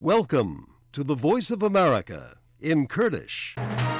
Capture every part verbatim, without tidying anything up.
Welcome to the Voice of America in Kurdish.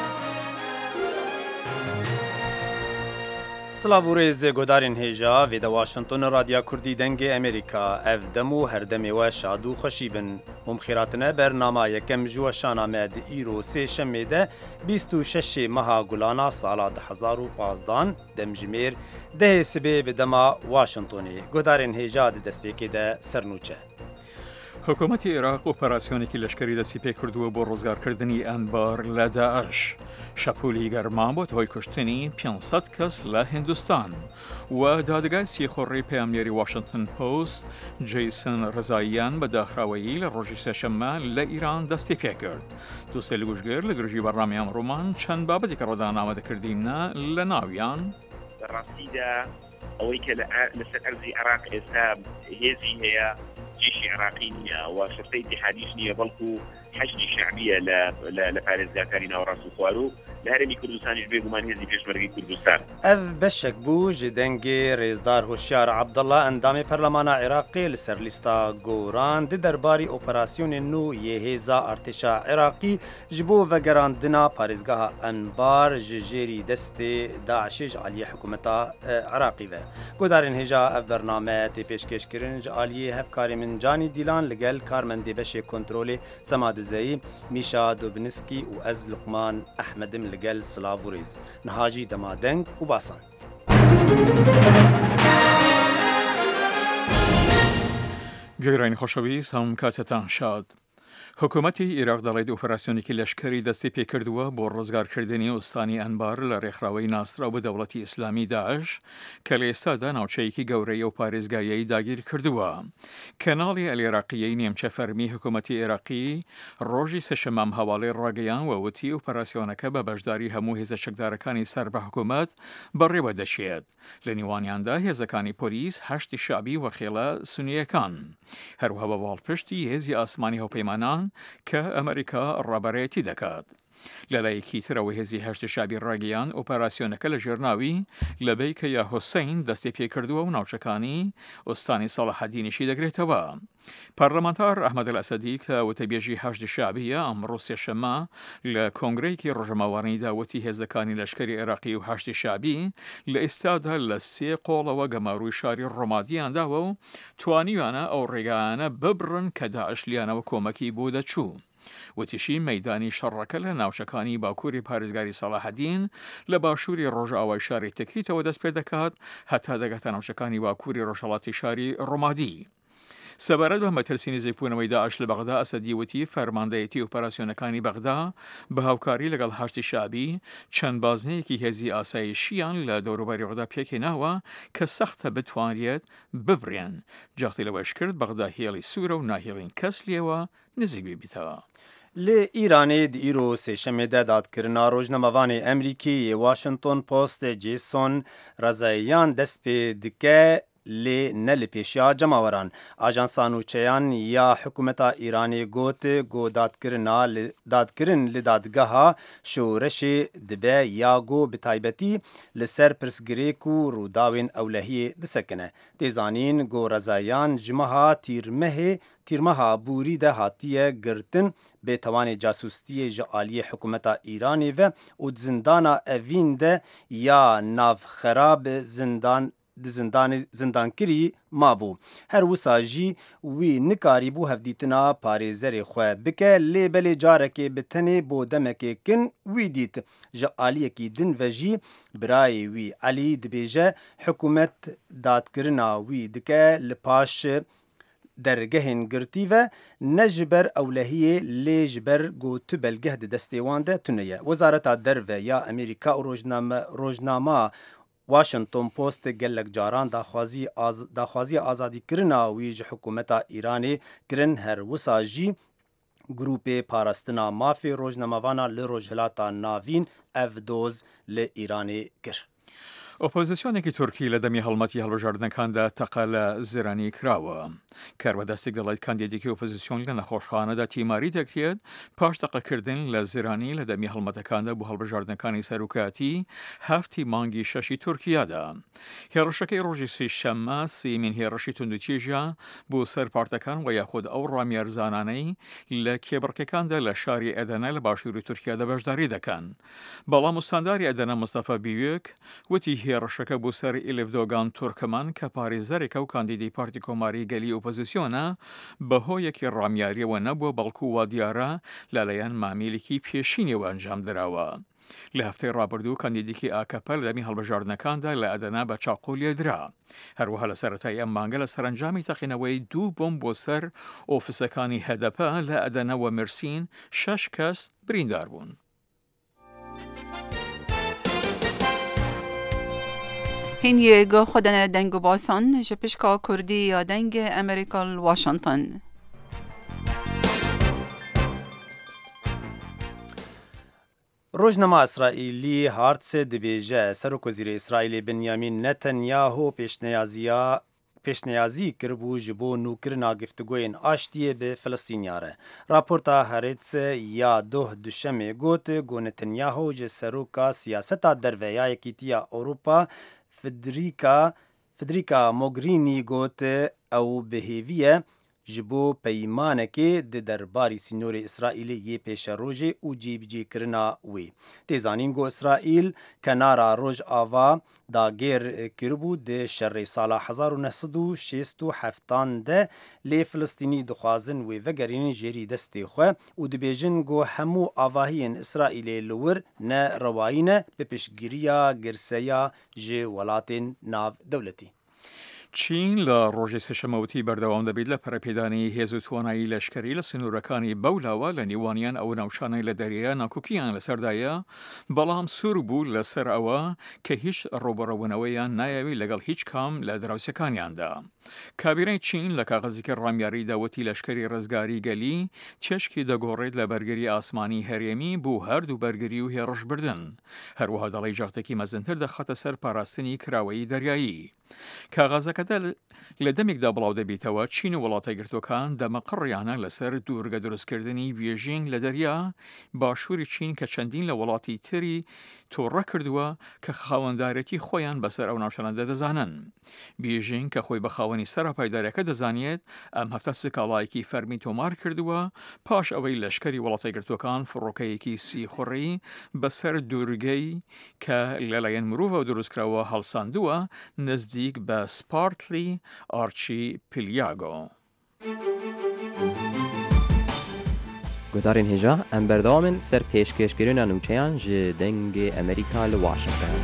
سلاوورز گودارین هیجا ویدا واشنطن رادیا کردی دنگ امریکا اف دمو هر دمی و شادو خوشیبن هم خیراتنه برنامه یکم جو شانامد ایرو سه شمیده بیست و شش ماه گلانا سالا ده هزار و پانزده دمجمیر ده سبه بدما واشنطنی گودارین هیجا دستپیکی ده سرنوچه حکوومەتی عێراق ئۆپەراسیۆنێکی لەشکری دەستی پێ کردووە بۆ ڕزگارکردنی ئەنبار لە داعش. شەپۆلی گەرمان بۆ هۆی کوشتنی پێنجسەد کەس لە هیندستان و دادگای سیخۆڕی پەیامنێری واشنگتن پۆست جەیسن ڕزاییان بە داخراوەیی لە ڕۆژی سێشەممە لە ئیران دەستی پێ کرد. دووسێ لەگوژگەر لە گرژی بەڕامی ئەمڕۆمان چەند بابەتی کە ڕۆدان ئامادەکردینە لە ناویان ڕاستیدا ئەوەی کە لەسەر ئەرزی عێراق ئێستا هێزی هەیە جيش عراقي وشرطة اتحادية بلكو حشد شعبية لپارێزگاکانی ناوەڕاست و خوارو لە هەرێمی کوردستانیش بێگومان هێزی پێشمەرگەی کوردستان ev beşek bû ji dengê rêzdar Hoşyar Abdullah endamê Perlemana Iraqê li ser lîsta goran di derbarî operasyonên nû yê hêza artêşa Iraqî ji bo vegerandina parêzgeha Enbar ji jêrî destê Daişê ji aliyê hikûmeta Iraqî ve. Guhdarên hêja ev bername tê pêşkêşkirin ji aliyê hevkarê min Canî Dîlan li gel karmendê beşê kontrolê Sema Dizeyî, Mîşa Dobinskî û ez Luqman Ehmedim li gel Silavûrêz. Nihajî dema deng û basan. گوێرانی خۆشەویست هەموو کاتتان شاد. حکوومەتی عێراق دەڵێت ئۆپەراسیۆنێکی لەشکری دەستی پێکردووە بۆ ڕزگارکردنی ئوستانی ئەنبار لە ڕێکخراوەی ناسراو بە دەوڵەتی ئیسلامی داعش کە لە ئێستادا ناوچەیەکی گەورەی و پارێزگایەی داگیر کردووە. کەناڵی ئەلێراقیەی نیمچە فەرمی حکوومەتی عێراقی ڕۆژی سێشەممە هەواڵەی ڕاگەیان وەوتی ئۆپەراسیۆنەکە بە بەشداری هەموو هێزە چەکدارەکانی سەر بە حکوومەت بەڕێوە دەچێت. لە نیوانیاندا هێزەکانی پۆلیس هەشتی شابی و خێڵە سونیەکان. هەروەها بە باڵپشتی هێزی ئاسمانی هەوپەیمانان کە ئەمریکا ڕابەرەتی دەکات. لەلایەکی ترەوە هێزی هەشتی شابی ڕاگەیان ئۆپەراسیۆنەکە لە ژێرناوی لەبەی کە یا حوسەین دەستی پێکردووە و ناوچەکانی ئۆستانی سەڵاحەدینیشی دەگرێتەوە. پەرلەمانتار ئەحمەد ئەسەدی کە وتەبێژی هەشتی شابیە ئەمڕۆ سێشەممە لە کۆنگرەیەکی ڕۆژەماوانیدا وتی هێزەکانی لەشکری عێراقی و هەشتی شابی لە ئێستادا لە سێ قۆڵەوە گەماروی شاری ڕۆمادیانداوە و توانیوانە ئەو ڕێگانە ببڕن کە داعش لیانەوە کۆمەکی بۆ دەچوو. وتیشی مەیدانی شەڕەکە لە ناوچەکانی باکووری پارێزگاری سەڵاحەدین لە باشووری ڕۆژئاوای شاری تکریتەوە دەست پێ دەکات هەتا دەگاتە ناوچەکانی باکووری ڕۆژهەڵاتی شاری ڕۆمادی. سەبارەت بە مەترسینی زەیپوونەوەی داعش لە بەغدا ئەسەدی وتی فەرماندەیەتی ئۆپەراسیۆنەکانی بەغدا بە هاوکاری لەگەڵ هەشتی شابی چەند بازنەیەکی هێزی ئاسایشیان لە دەوروبەری بەغدا پێکهێناوە کە سەختە بتوانرێت ببڕێن. جاختی لەوەش کرد بەغدا هێڵی سوورە و ناهێڵین کەس لێوە نزیک ببیتەوە. Li Îranê di îro sêşemê de dadkirina rojnamevanê Emerîkî Washington Post Jason Rezaiyan dest pê dike lê ne li pêşiya cemaweran. Ajansa nûçeyan ya hikûmeta Îranê got got dadkirina dadkirin li dadgeha şoreşê dibe ya got bi taybetî li ser pirsgirêk û rûdawên ewlehiyê disekine. Têzanîn got Rezaiyan ji meha tîrmehê tîrmeha bûrî de hatiye girtin bêtewanê casûstiyê ji aliyê hikûmeta Îranê ve û zindana evîn de ya navxerab zindan zindankirî mabû. Her wisa jî wî nikarîbû hevdîtina parêzerê xwe bike lê belê carekê bi tenê bo demekê kin wî dît. Ji aliyekî din ve jî birayê wî Elî dibêje hikûmet dadkirina wî dike li paş dergehên girtî ve ne ji ber ewlehiyê lê ji ber gotu belgeh di destê wan de tune ye. Wezareta Derve ya Amerîka û rojnama Washington Post gelek caran daxwaziya azadîkirina wî ji hikûmeta Îranê kirin her wisa jî grûpê parastina mafê rojnamevana li Rojhilata Navîn ev doz li Îranê kir. ئۆپۆزیسیۆنێکی تورکی لە دەمی هەڵمەتی هەڵبژاردنەکاندا تەقە لە زرانی کراوە. کاربەدەستێک دەڵێت کاندیدێکی ئۆپۆزیسیۆن لە نەخۆشخانەدا تیماری دەکرێت پاش تەقەکردن لە زرانی لە دەمی هەڵمەتەکاندا بۆ هەڵبژاردنەکانی سەرۆکاتی هەفتی مانگی شەشی تورکیادا. هێڕشەکەی ڕۆژی سێشەممە سێمین هێڕشی توندوتیژە بۆ سەر پارتەکان و یاخود ئەو ڕامیارزانانەی لە کێبڕکەکاندا لە شاری ئەدەنە لە باشووری تورکیادا بەشداری دەکەن. بەڵام وستانداری ئەدەنە مستەفا بیوێک وتی هێڕشەکە بۆ سەر ئیلفدۆگان تورکمان کە پارێزەرێکە و کاندیدی پارتی کۆماری گەلی ئۆپۆزیسیۆنە بەهۆیەکی ڕامیاریەوە نەبووە بەڵکو وا دیارە لەلایەن مامیلێکی پێشینەوە ئەنجام درراوە. لە هەفتەی ڕابردوو کاندیدێکی ئاکەپە لە دەمی هەڵبژاردنەکاندا لە ئەدەنا بە چاقۆ لێدرا. هەروەها لە سەرەتای ئەم مانگە لە سەرنجامی تەقینەوەی دوو بۆم بۆ سەر ئۆفیسەکانی هەدەپە لە ئەدەنەوە مرسین شەش کەس بریندار بوون. هینیه گو خودن دنگ و باسان جپشکا کردی یا دنگ امریکا واشنطن. ڕۆژنەما ئیسرائیلی هارتسێ دەبێژە سەرۆکوەزیرە ئیسرائیلی بنیامین نەتەنیاهۆ پێشنیازیە پێشنیازی کردبوو ji bo nûkirina giftuguyên aştiyê bi Filistînyan. Raporta Haaretz ya doh duşemê got ku Netanyahu ji seroka siyaseta derve Yekîtiya Ewropa Federica Federica Mogherini got ew bihêviye ji bo peymanekê di derbarî sînorê İsraîlê yê pêşerojê û cîbicêkirina wê. Têzanîn got İsraîl kenara Rojava dagêr kiribû di şerê sala hezar û neh sed û şêst û heftan de lê Filistînî dixwazin wê vegerînin jêrî destê xwe û dibêjin got hemû avahiyên İsraîlê li wir ne rewayî ne bi piştgiriya girseya ji welatên navdewletî. چین لە ڕۆژی سێشەمەوتی بەردەوام دەبێت لە پەرەپێدانی هێز و توانایی لەشکری لە سنوورەکانی بەولاوە لە نیوانیان ئەو ناوچانەی لە دەریە ناکۆکییان لەسەردایە، بەڵام سوور بوو لەسەر ئەوە کە هیچ ڕۆبەڕەبوونەوەیان نایەوێت لەگەڵ هیچ کام لە دراوسەکانیاندا. کابینەی چین لە کاغەزێکی ڕامیاری داوەتی لەشکری ڕزگاری گەلی چێشکی دەگۆڕێت لە بەرگری ئاسمانی هەرێمی بۆ هەردوو بەرگری و هێڕش بردن. هەروەها دەڵی جاختێکی مەزنتر دەخاتە سەر پاراستنی کراوەی دەریایی. کاغازەکەدا لە دەمێکدا بڵاو دەبێتەوە چین و وڵاتە گرتوەکان دەمەقڕیانە لەسەر دوورگە دروستکردنی بێژینگ لە دەریا باشووری چین کە چەندین لە وڵاتی تری تۆڕە کردووە کە خاوەندارەتی خۆیان بەسەر ئەو ناوچانەدا دەزانن. بێژینگ کە خۆی بە خاوەنی سەرپایدارەکە دەزانێت ئەم هەفتە سکاڵایەکی فەرمی تۆمار کردووە پاش ئەوەی لەشکری وڵاتە گرتوەکان فڕۆکەیەکی سیخوڕی بەسەر دوورگەی کە لەلایەن مرۆڤ دروستکراوە هەڵساندووە نزدیک بە سپارتلی ئارچی پیلیاگۆ. گوتارین هێژا ئەم بەردەوامن سەر پێشکەشکردنا نووچەیان ji dengê Amerîka li Washington.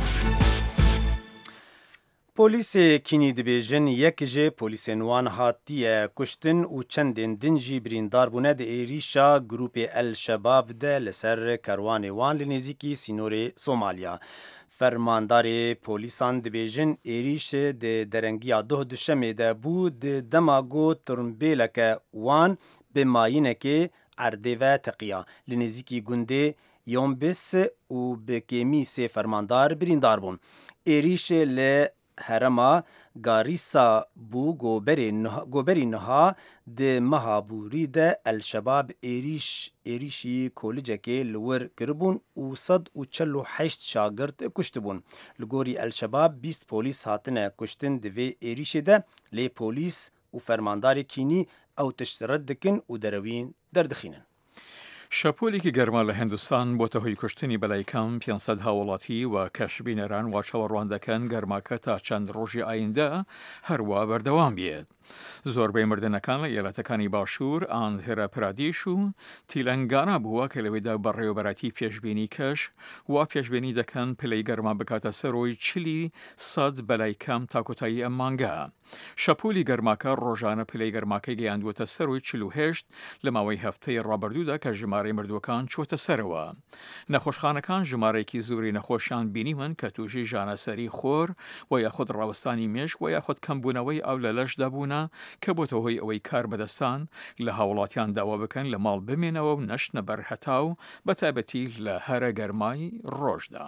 Polîsê Kînî dibêjin yek ji polîsên wan hatiye kuştin û çendên din jî birîndar bûne di êrişa grûpê El Şebab de li ser kerwanê wan li nêzîkî sînorê Somalya. Fermandarê polîsan dibêjin êrîş di derengiya doh duşemê de bû di dema got turnbêleke wan bi mayînekê erdê ve teqiya. Li nêzîkî gundê Yombis û bi kêmî sê fermandar birîndar bûn. Êrîşê li herema Garîsa bû goberî niha di meha bûrî de El Şebab êrîş êrîşî kolicekê li wir kiribûn û sed û çel û heşt şagird kuştibûn. Li gorî El Şebab bîst polîs hatine kuştin di vê êrîşê de lê polîs û fermandarê Kînî ew tişt red dikin û derewîn derdixînin. شەپۆلێکی گەرما لە هندستان بۆتە هۆی کوشتنی بەلای کەم پێنجسەد هاوڵاتی و کەشبینەران وا چاوەڕوان دەکەن گەرماکە تا چەند ڕۆژی ئایندە هەروە بەردەوام بێت. زۆربەی مردنەکان لە ئێلاتەکانی باشوور ئاندھرا پرادیش و تیلەنگانا بووە کە لەوێدا بەڕێوەبەراتی پێشبینی کەش وا پێشبینی دەکەن پلەی گەرما بکاتە سەرۆی چلی سەد بەلای کەم تا کۆتایی ئەم مانگە. شەپۆلی گەرماکە ڕۆژانە پلەی گەرماکەی گەیاندووەتە سەرۆی چل و هێشت لە ماوەی هەفتەی ڕابردوودا کە ژمارەی مردووەکان چۆتە سەرەوە. نەخۆشخانەکان ژمارەیەکی زۆری نەخۆشیان بینیون کە تووشی ژانەسەری خۆر و یاخود ڕاوەستانی مێشک و یاخود کەمبوونەوەی ئەو لە لەشدا بوونە کە بۆتە هۆی ئەوەی کار بەدەستان لە هاوڵاتیان داوا بکەن لە ماڵ بمێنەوە و نەشنە بەرهەتاو بە تایبەتی لە هەرە گەرمای ڕۆژدا.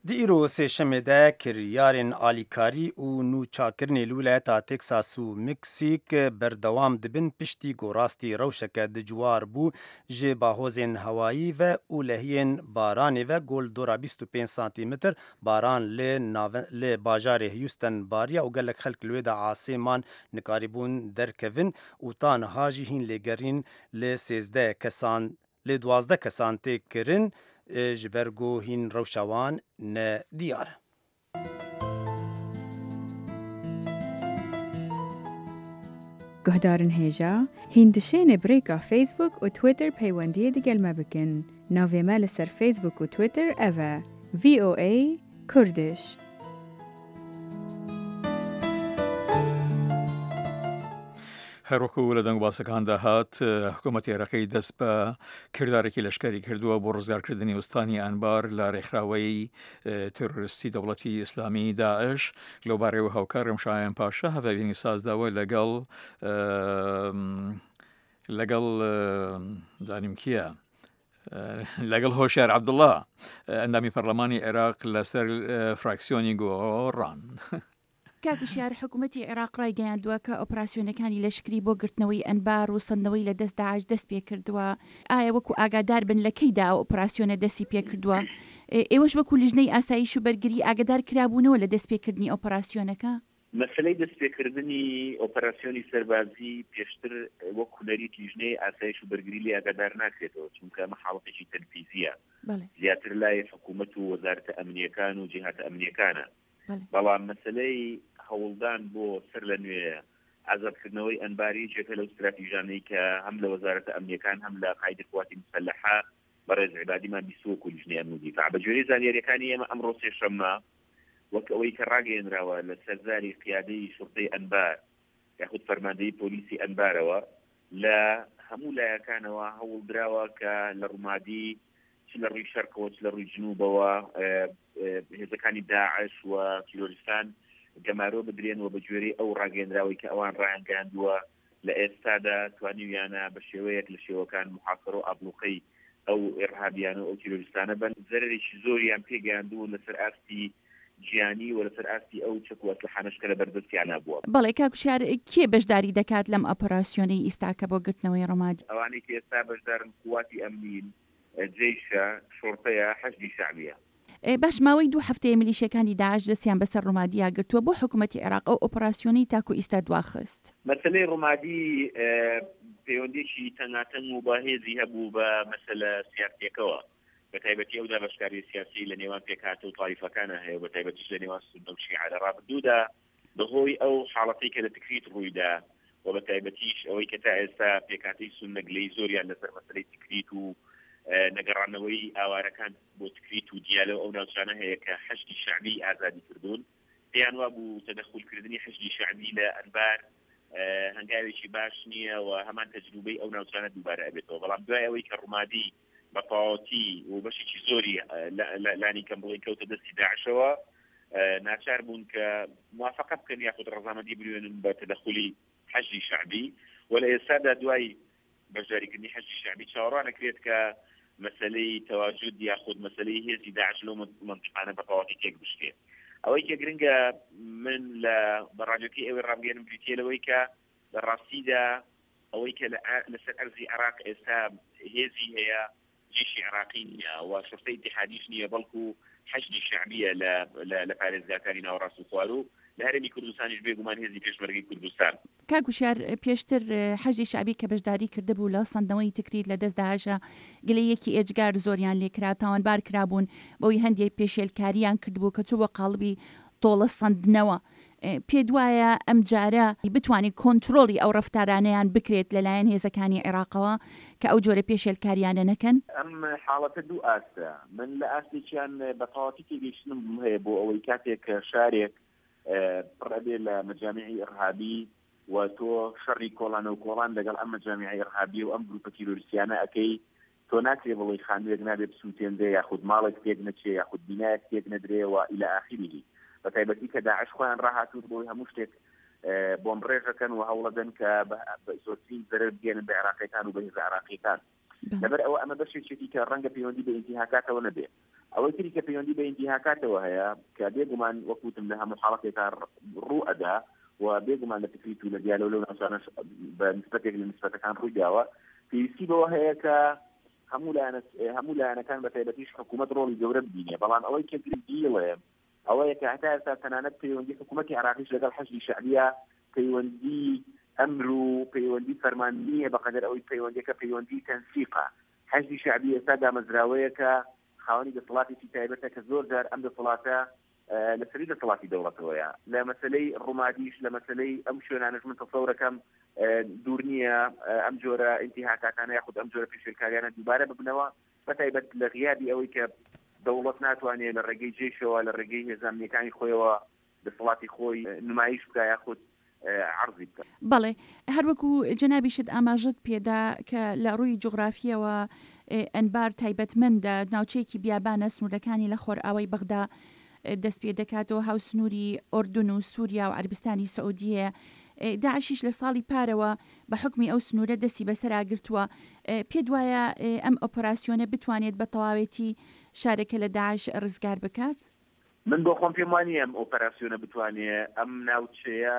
دی ئیرۆ سێشەمێدا کردیارên alîkarî û nûçakirinê li welata Texas û Meksîk berdewam dibin piştî gorastî rewşeke dijwar bû ji bahozên hewayî ve û lehiyên baranê ve gol dora bîst û pênc santîmetr baran lê lê bajarê Houston bariya û gelek xelk li wê de asêman nikarîbûn derkevin û ta niha jî hîn lêgerîn lê sêzdeh kesan lê duwazdeh kesan tê kirin ji ber ku hîn rewşa wan ne diyar e. Guhdarin hêja hîn dişêne birêka Facebook û Twitter peywendiyê digel me bikin. Navê me li ser Facebook û Twitter ev e V O A Kurdish. هەروەکو لە دەنگباسەکاندا هات حکوومەتی عێراقی دەست بە کردارێکی لەشکری کردووە بۆ ڕزگارکردنی وستانی ئەنبار لە ڕێکخراوەی تۆرۆریستی دەوڵەتی ئیسلامی داعش لەوبارەیەوە هاوکارم شایان پاشا هەڤێبینی سازداوە لەگەڵ لەگەڵ زانیم کیە لەگەڵ هۆشیار عەبدوڵڵا ئەندامی پەرلەمانی عێراق لەسەر فراکسیۆنی گۆڕان. کاکوشیار حکوومەتی عێراق ڕایگەیاندووە کە ئۆپراسیۆنەکانی لەشکری بۆ گرتنەوەی ئەنبار و سندنەوەی لە دەست داعش دەست پێ کردووە. ئایا وەکو ئاگادار بن لە کەیدا ئۆپراسیۆنە دەستی پێ کردووە؟ ئێوەش وەکو لیژنەی ئاسایش و بەرگری ئاگادار کرابوونەوە لە دەست پێکردنی ئۆپراسیۆنەکە؟ مەسلەی دەست پێکردنی ئۆپراسیۆنی سەربازی پێشتر وەک هونەریت لیژنەی ئاسایش و بەرگری لێ ئاگادار ناکرێتەوە چونکە ئەمە حاڵەتێکی تەنفیزیە زیاتر لای حکوومەت و وەزارەتە ئەمنیەکان و جیهاتە ئەمنیەکانە. بەڵام مەسلەی هەوڵدان بۆ سەر لە نوێ ئازادکردنەوەی ئەنباری جێکە لەو استراتیژانەی کە هەم لە وەزارەتە ئەمنیەکان هەم لە قاعدە قواتی مسلحە بەڕێز عیبادیمان بیستوەکو لیژنەی ئەمن و دیفاع بە جۆرەی زانیاریەکانی ئێمە ئەمڕۆ سێشەممە وەک ئەوەی کە ڕاگەیەنراوە لە سەرزاری قیادەی شوڕتەی ئەنبار یاخود فەرماندەی پۆلیسی ئەنبارەوە لە هەموو لایەکانەوە هەوڵدراوە کە لە ڕوومادی چ لە ڕووی شەرقەوە چ لە ڕووی جنوبەوە هێزەکانی داعش و تیرۆریستان گەمارۆ بدرێنەوە بە جۆرەی ئەو ڕاگەیەنراوەی کە ئەوان ڕایانگەاندووە لە ئێستادا توانیویانە بە شێوەیەک لە شێوەکان محاصرە و ئابلوقەی ئەو ئێرهابیانە و ئەو تیرۆریستانە بن زەرێکی زۆریان پێگەیاندووە لەسەر ئاستی گیانی و لەسەر ئاستی ئەو چەک و ئەسلحانەشکە لە بەردەستیانە بووە. بەڵێ کاکوشیار کێ بەشداری دەکات لەم ئۆپراسیۆنەی ئیستاکە بۆ گرتنەوەی ڕۆمادی؟ ئەوانەی کە ئێستا بەشدارن قواتی ئەمنین جێیشە شۆرتەیە حەشدی شعبیە. باش ماوەی دوو هەفتەیە میلیشیەکانی داعش دەستیان بەسەر ڕۆمادییا گرتووە بۆ حکوومەتی عێراق ئەو ئۆپراسیۆنەی تاکو ئیستا دواخست. مەسەلەی ڕۆمادی پەیوەندێکی تەنگاتەنگ و بەهێزی هەبوو بە مەسەلە سیاسیەکەوە بە تایبەتی ئەودا بەشکاری سیاسی لە نێوان پێکهاتە و تایفەکانە هەیە بە تایبەتیش لە نێوان سونە و شیعە لە ڕابردوودا بەهۆی ئەو حاڵەتەی کە لە تکریت ڕوویدا و بە تایبەتیش ئەوەی کە تا ئێستا پێکهاتەی سونە گلەی زۆریان لەسەر مەسەلەی تکریت و نەگەڕانەوەی ئاوارەکان بۆ تکریت و دیالە ئەو ناوچانە هەیە کە حەشتی شعبی ئازادی کردوون پێیان وا بوو تەدەخولکردنی حەشتی شعبی لە ئەنبار هەنگاوێکی باش نییە و هەمان تەجروبەی ئەو ناوچانە دووبارە ئەبێتەوە. بەڵام دوای ئەوەی کە ڕوومادی بە تەواوەتی و بەشێکی زۆری لانی کەم بڵێن کەوتە دەستی داعشەوە ناچار بوون کە موافقە بکەن یاخود ڕەزامەندی بنوێنن بە تەدەخولی حەشتی شعبی و لە ئێستادا دوای بەشداریکردنی حەشتی شعبی چاوەڕوان ئەکرێت کە مەسەلەی تەواجود یاخود مەسەلەی هێزی داعش لەو منطقانە بە تەواوەتی تێک بشکێت. ئەوەی کە گرنگە من لە بەڕادیۆکەی ئێوەی ڕامگەێنم بریتێ لەوەی کە لە ڕاستیدا ئەوەی کە لەسەر ئەرزی عێراق ئێستا هێزی هەیە جێشی عێراقی نییە و شوڕتەی ئیتیحادیش نییە بەڵکو حەشدی شعبیە لە پارێزگاکانی ناوەڕاست و خوار و لە هەرێمی کوردستانیش بێگومان هێزی پێشمەرگەی کوردستان. کاکوشیار پێشتر حەشدی شعبی کە بەشداری کردبوو لە سندنەوەی تکریت لە دەست داعشە گلەیەکی ئێجگار زۆریان لێکرا تاوانبار کرابوون بەوەی هەندێک پێشێلکاریان کردبوو کە چووە قاڵبی تۆڵە سندنەوە. پێ دوایە ئەم جارە بتوانێت کۆنتترۆلی ئەو ڕفتارانەیان بکرێت لەلایەن هێزەکانی عێراقەوە کە ئەو جۆرە پێشێلکاریانە نەکەن؟ ئەم حاڵەتە دوو ئاستە من لە ئاستێکیان بەتەواوەتی تێگەیشتنم هەیە بۆ ئەوەی کاتێک کە شارێک پڕەبێ لە مەجامعی ئیرهابی و تۆ شەڕی کۆڵانە و کۆڵان لەگەڵ ئەم مەجامعی ئیرهابی و ئەم گروپە تیرۆریستیانە ئەەکەی تۆ ناکرێ بڵی خانوێک نابێ بسووتێندێ یاخود ماڵێک تێک نەچێ یاخود بینایەک تێک نەدرێەوە ئیلە ئاخیری بە تایبەتی کە داعش خۆیان ڕاهاتوون بۆی هەموو شتێک بۆم ڕێژەکەن و هەوڵەدەن کە زۆرترین زەرەر بگێنن بە عێراقیەکان و بە هێزە عێراقیەکان لەبەر ئەوە ئەمە بەشێکی کە ڕەنگە پەیوەندی بە ئینتیهاکاتەوە نەبێ ئەوەی تری کە پەیوەندی بە ئینتیهاکاتەوە هەیە کە بێگومان وەکوتم لە هەموو حاڵەتێکا ڕوو ئەدا و بێگومان لە فکریت و لە دیالۆ لەو ناوچانەش بە نسبەتێک لە نسبەتەکان ڕووی داوە پێویستی بەوە هەیە کە هەموو هەموو لایەنەکان بە تایبەتیش حکوومەت ڕۆڵی گەورە ببینێ بەڵام ئەوەی کە گرنگیڵێ ئەوەیە کە هەتا ئێستا تەنانەت پەیوەندی حکوومەتی عێراقیش لەگەڵ حەشدی شەعبیە پەیوەندی ئەمر و پەیوەندی فەرماندنیە بەقەدەر ئەوەی پەیوەندیەکە پەیوەندی تەنسیقە حەشدی شەعبی ئێستا دامەزراوەیە کە خاوەنی دەسەڵاتێکی تایبەتە کە زۆر جار ئەم دەسەڵاتە لەسەری دەسەڵاتی دەوڵەتەوەیە لە مەسەلەی ڕوومادیش لە مەسەلەی ئەم شوێنانش من تەسەورەکەم دوور نییە ئەم جۆرە ئینتیهاکاتانە یاخود ئەم جۆرە پێشێلکاریانە دووبارە ببنەوە بەتایبەت لە غیابی ئەوەی کە دەوڵەت ناتوانێت لە ڕێگەی جێشەوە لە ڕێگەی هێزانامەکانی خۆیەوە دەسەڵاتی خۆی نمایش بکە یاخود عرضی بکە. بەڵێ هەروەکو جەنابیشت ئاماژت پێدا کە لە ڕووی جوغرافیەوە ئەنبار تایبەتمەندە ناوچەیەکی بیابانە سنوورەکانی لە خۆرئاوای بەغدا دەست پێ دەکاتەوە هاوسنووری ئۆردون و سووریا و عەربستانی سەعودیە داعشیش لە ساڵی پارەوە بە حکمی ئەو سنوورە دەستی بەسەراگرتووە پێ دوایە ئەم ئۆپەراسیۆنە بتوانێت بە تەواوێتی شارێکە لە داعش ڕزگار بکات؟ من بۆ خۆم پێم وانە ئەم ئۆپەراسیۆنە بتوانێت ئەم ناوچەیە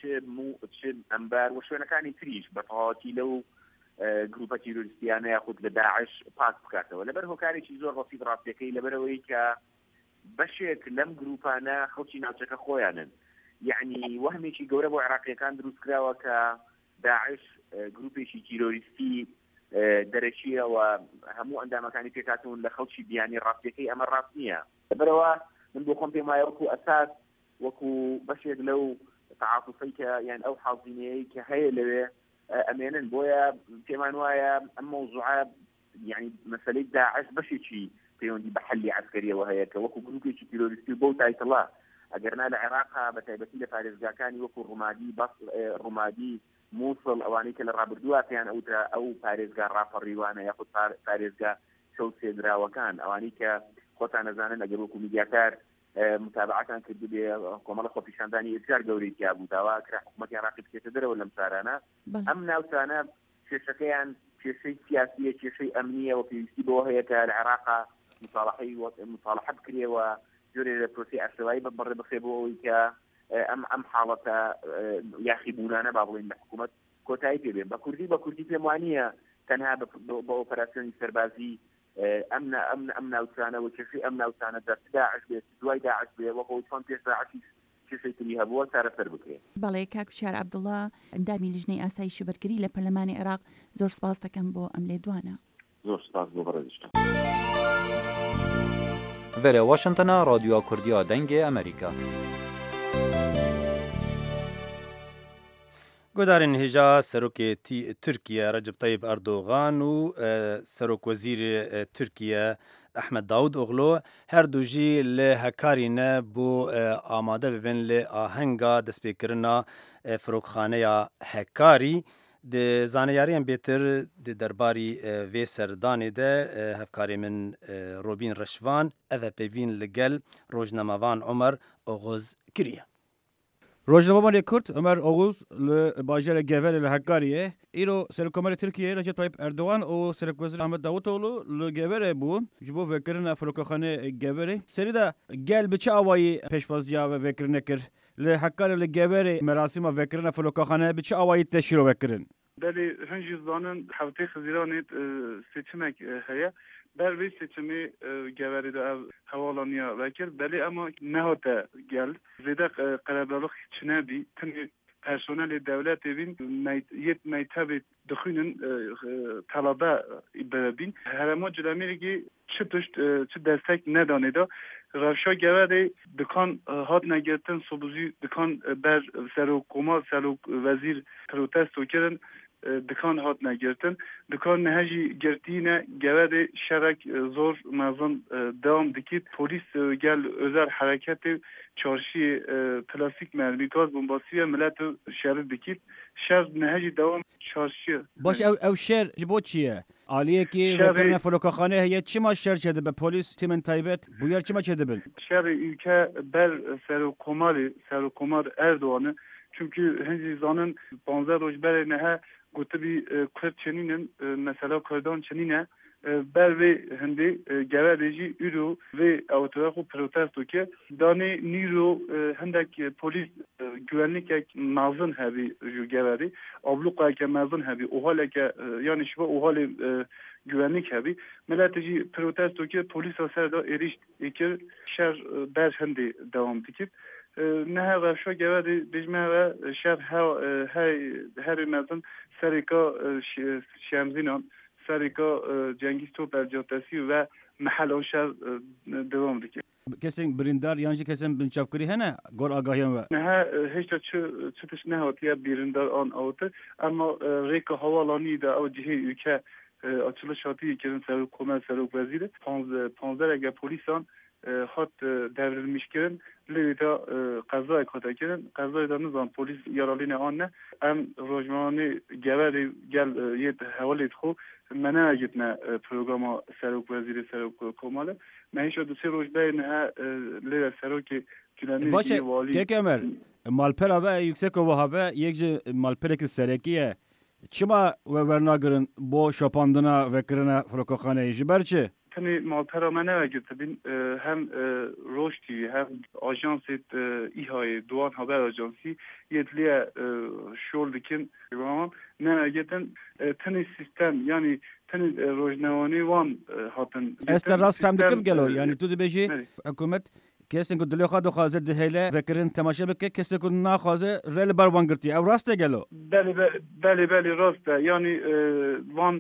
چ ئەمبار و شوێنەکانی تریش بە تەواوەتی لەو گروپە تیرۆریستیانە یاخود لە داعش پاک بکاتەوە لەبەر هۆکارێکی زۆر ڕەفید ڕاستیەکەی لەبەرەوەی کە بەشێک لەم گروپانە خەڵکی ناوچەکە خۆیانن یعنی وهمێکی گەورە بۆ عێراقیەکان دروست کراوە کە داعش گروپێکی تیرۆریستی دەرەچیە و هەموو ئەندامەکانی پێکاتون لە خەڵکی بیانی ڕاستیەکەی ئەمە ڕاست نییە لەبەرەوە من بۆ خۆم پێم وایە وەکو ئەساس وەکو بەشێک لەو تعاطفەی کە یان ئەو حاڵزینەیەی کە هەیە لەوێ ئەمێنن بۆیە پێمان وایە ئەم مەوزوعە یعنی مەسەلەی داعش بەشێکی پەیوەندی بە حەلی عەسکەریەوە هەیە کە وەکو گروپێکی تیرۆریستی بۆ تایتڵا ئەگەرنا لە عێراقا بە تایبەتی لە پارێزگاکانی وەکو ڕوومادی بەس ڕوومادی مووسڵ ئەوانەی کە لە ڕابردووە پێیان ئەوترا ئەو پارێزگا ڕاپەڕیوانە یاخود پارێزگا شەو سێدراوەکان ئەوانەی کە خۆتان نەزانن ئەگەر وەکو میدیاکار متابعەتان کرد بێ کۆمەڵە خۆپیشاندانی ئێجار گەورەی تیا بوو داوا کرا حکوومەتی عێراقی بکێتە دەرەوە لەم سارانە ئەم ناوچانە کێشەکەیان کێشەی سیاسیە کێشەی ئەمنیە و پێویستی بەوە هەیە کە لە عێراقا مصالحەی مصالحە بکرێەوە جۆرێ لە پرۆسی ئاشتیوایی بەڕێ بخێ بۆ ئەوەی کە ئەم ئەم حاڵەتە یاخیبوونانە با بڵێن لە حکوومەت کۆتایی پێ بێن بە کوردی بە کوردی پێم وانییە تەنها بە ئۆپەراسیۆنی سەربازی ئەم ئەم ئەم ناوچانە و کێشەی ئەم ناوچانە دەست داعش بێت دوای داعش بێ وەکو چۆن پێش داعشی کێشەی تری هەبووە چارەسەر بکرێت. بەڵێ کاک شار عەبدوڵڵا ئەندامی لیژنەی ئاسایشی بەرگری لە پەرلەمانی عێراق زۆر سپاس دەکەم بۆ ئەم لێدوانە. زۆر سپاس بۆ بەڕێزیشتان. Vere Washington'a Radyoya Kurdiya Dengê Amerîka. Gudarên hêja Serokê Tirkiye Recep Tayyip Erdogan û Serokwezîrê Tirkiye Ehmed Davutoğlu her du jî li hekarî ne bû amade bibin li ahenga destpêkirina firokxaneya hekarî. Di zaneyariyên bêtir di derbarî vê serdanê de hevkarê min Robîn Reşvan ev e pêvîn li gel rojnamevan Ömer Oğuz kiriye. Rojnamevanê Kurd Ömer Oğuz li bajarê Geverê li Hekariyê îro Serokkomarê Tirkiyeyê Recep Tayyip Erdogan û Serokwezîr Ahmed Davutoğlu li Geverê bûn ji bo vekirina firokexanê Geverê. Serî de gel bi çi awayî pêşwaziya ve vekirinê kir li Hekarê li Geverê merasîma vekirina firokexanê bi çi awayî te şîro vekirin? Belê hin jî zanin hewtê Xizîranê seçimek heye. Ber vê seçimê Geverê de ev hewalaniya vekir belê ama nehate gel zêde qelebelik çinebî tinê personelê devletê bîn yet mektebê dixwînin telebe bibîn herema cilemêrî çi tişt çi destek nedanê da rewşa Geverê dikan hat negirtin sobuzî dikan ber serokoma serokvezîr protesto kirin dikan hat negirtin dikan nehejî girtîne Geverê şerek zor mezin devam dikit polis gel özel hareketê çarşiyê plastik mermî gaz bombasî ve millet şer dikit şer nehejî devam çarşiye. Baş ev ev şer ji bo çi ye? Aliyekî vekirina firokexanê heye çima şer çedibe polis tîmên taybet bu yer çima çedibin? Şerê ülke ber serokomarê serokomar Erdoğan'ı çünkü hin zanin panzdeh roj berê nehe gotibî Kurd çenînin mesela Kurdan çenîne بروی هندی گوردی ایرو و اوتوار خو پروتستو که دانی نیرو هندک پلیس güvenlik mazın hebi ju geveri abluqa ke mazın hebi o hale ke yani şiva o hale güvenlik hebi melateci protesto ke polis asarda eriş ikir şer ber hendi devam dikip ne hava şu geveri bijme ve şer ha hay her mazın serika şemzinan serika Cengiz Topel Caddesi ve محل شهر دوام دکه. کسی بریندار یانجی کسی بنچافکری هنه گور آگاهیم و. نه هیچ چه چتش نه هاتیه بریندار آن اوت اما ریک حوالانی دا او جهه ülke açılış hatiye kirin Serok Komer Serok Veziri panzer ege polisan hat devrilmiş kirin levita kaza ekota kirin kaza da nizam polis yaraline anne em rojmani geveri gel yet havalet xo mena gitne programa Serok Veziri Serok Komer مهیش دو سه روز بین ها لیل سروکی کنانی باشه که کمر مالپرا و yüksek ovaha یک مالپرک سرکیه چما و ورناگرن با شپاندنا و کرنا فروکخانه جبرچه تنی مالپرا منه وگرت بین هم روشتی هم آژانس ایهای دوان haber ajansı yetliye şol dikin ne vegirten tani sistem yani tani rojnavani van hatın است راست فهم دکم گلو یعنی تو دبیجی حکومت کسی که دلیل خواهد خواهد دهیله وکرین تماشا بکه کسی که نخواهد ریل بروان گرتی او راست گلو بله بله بله راست یعنی وان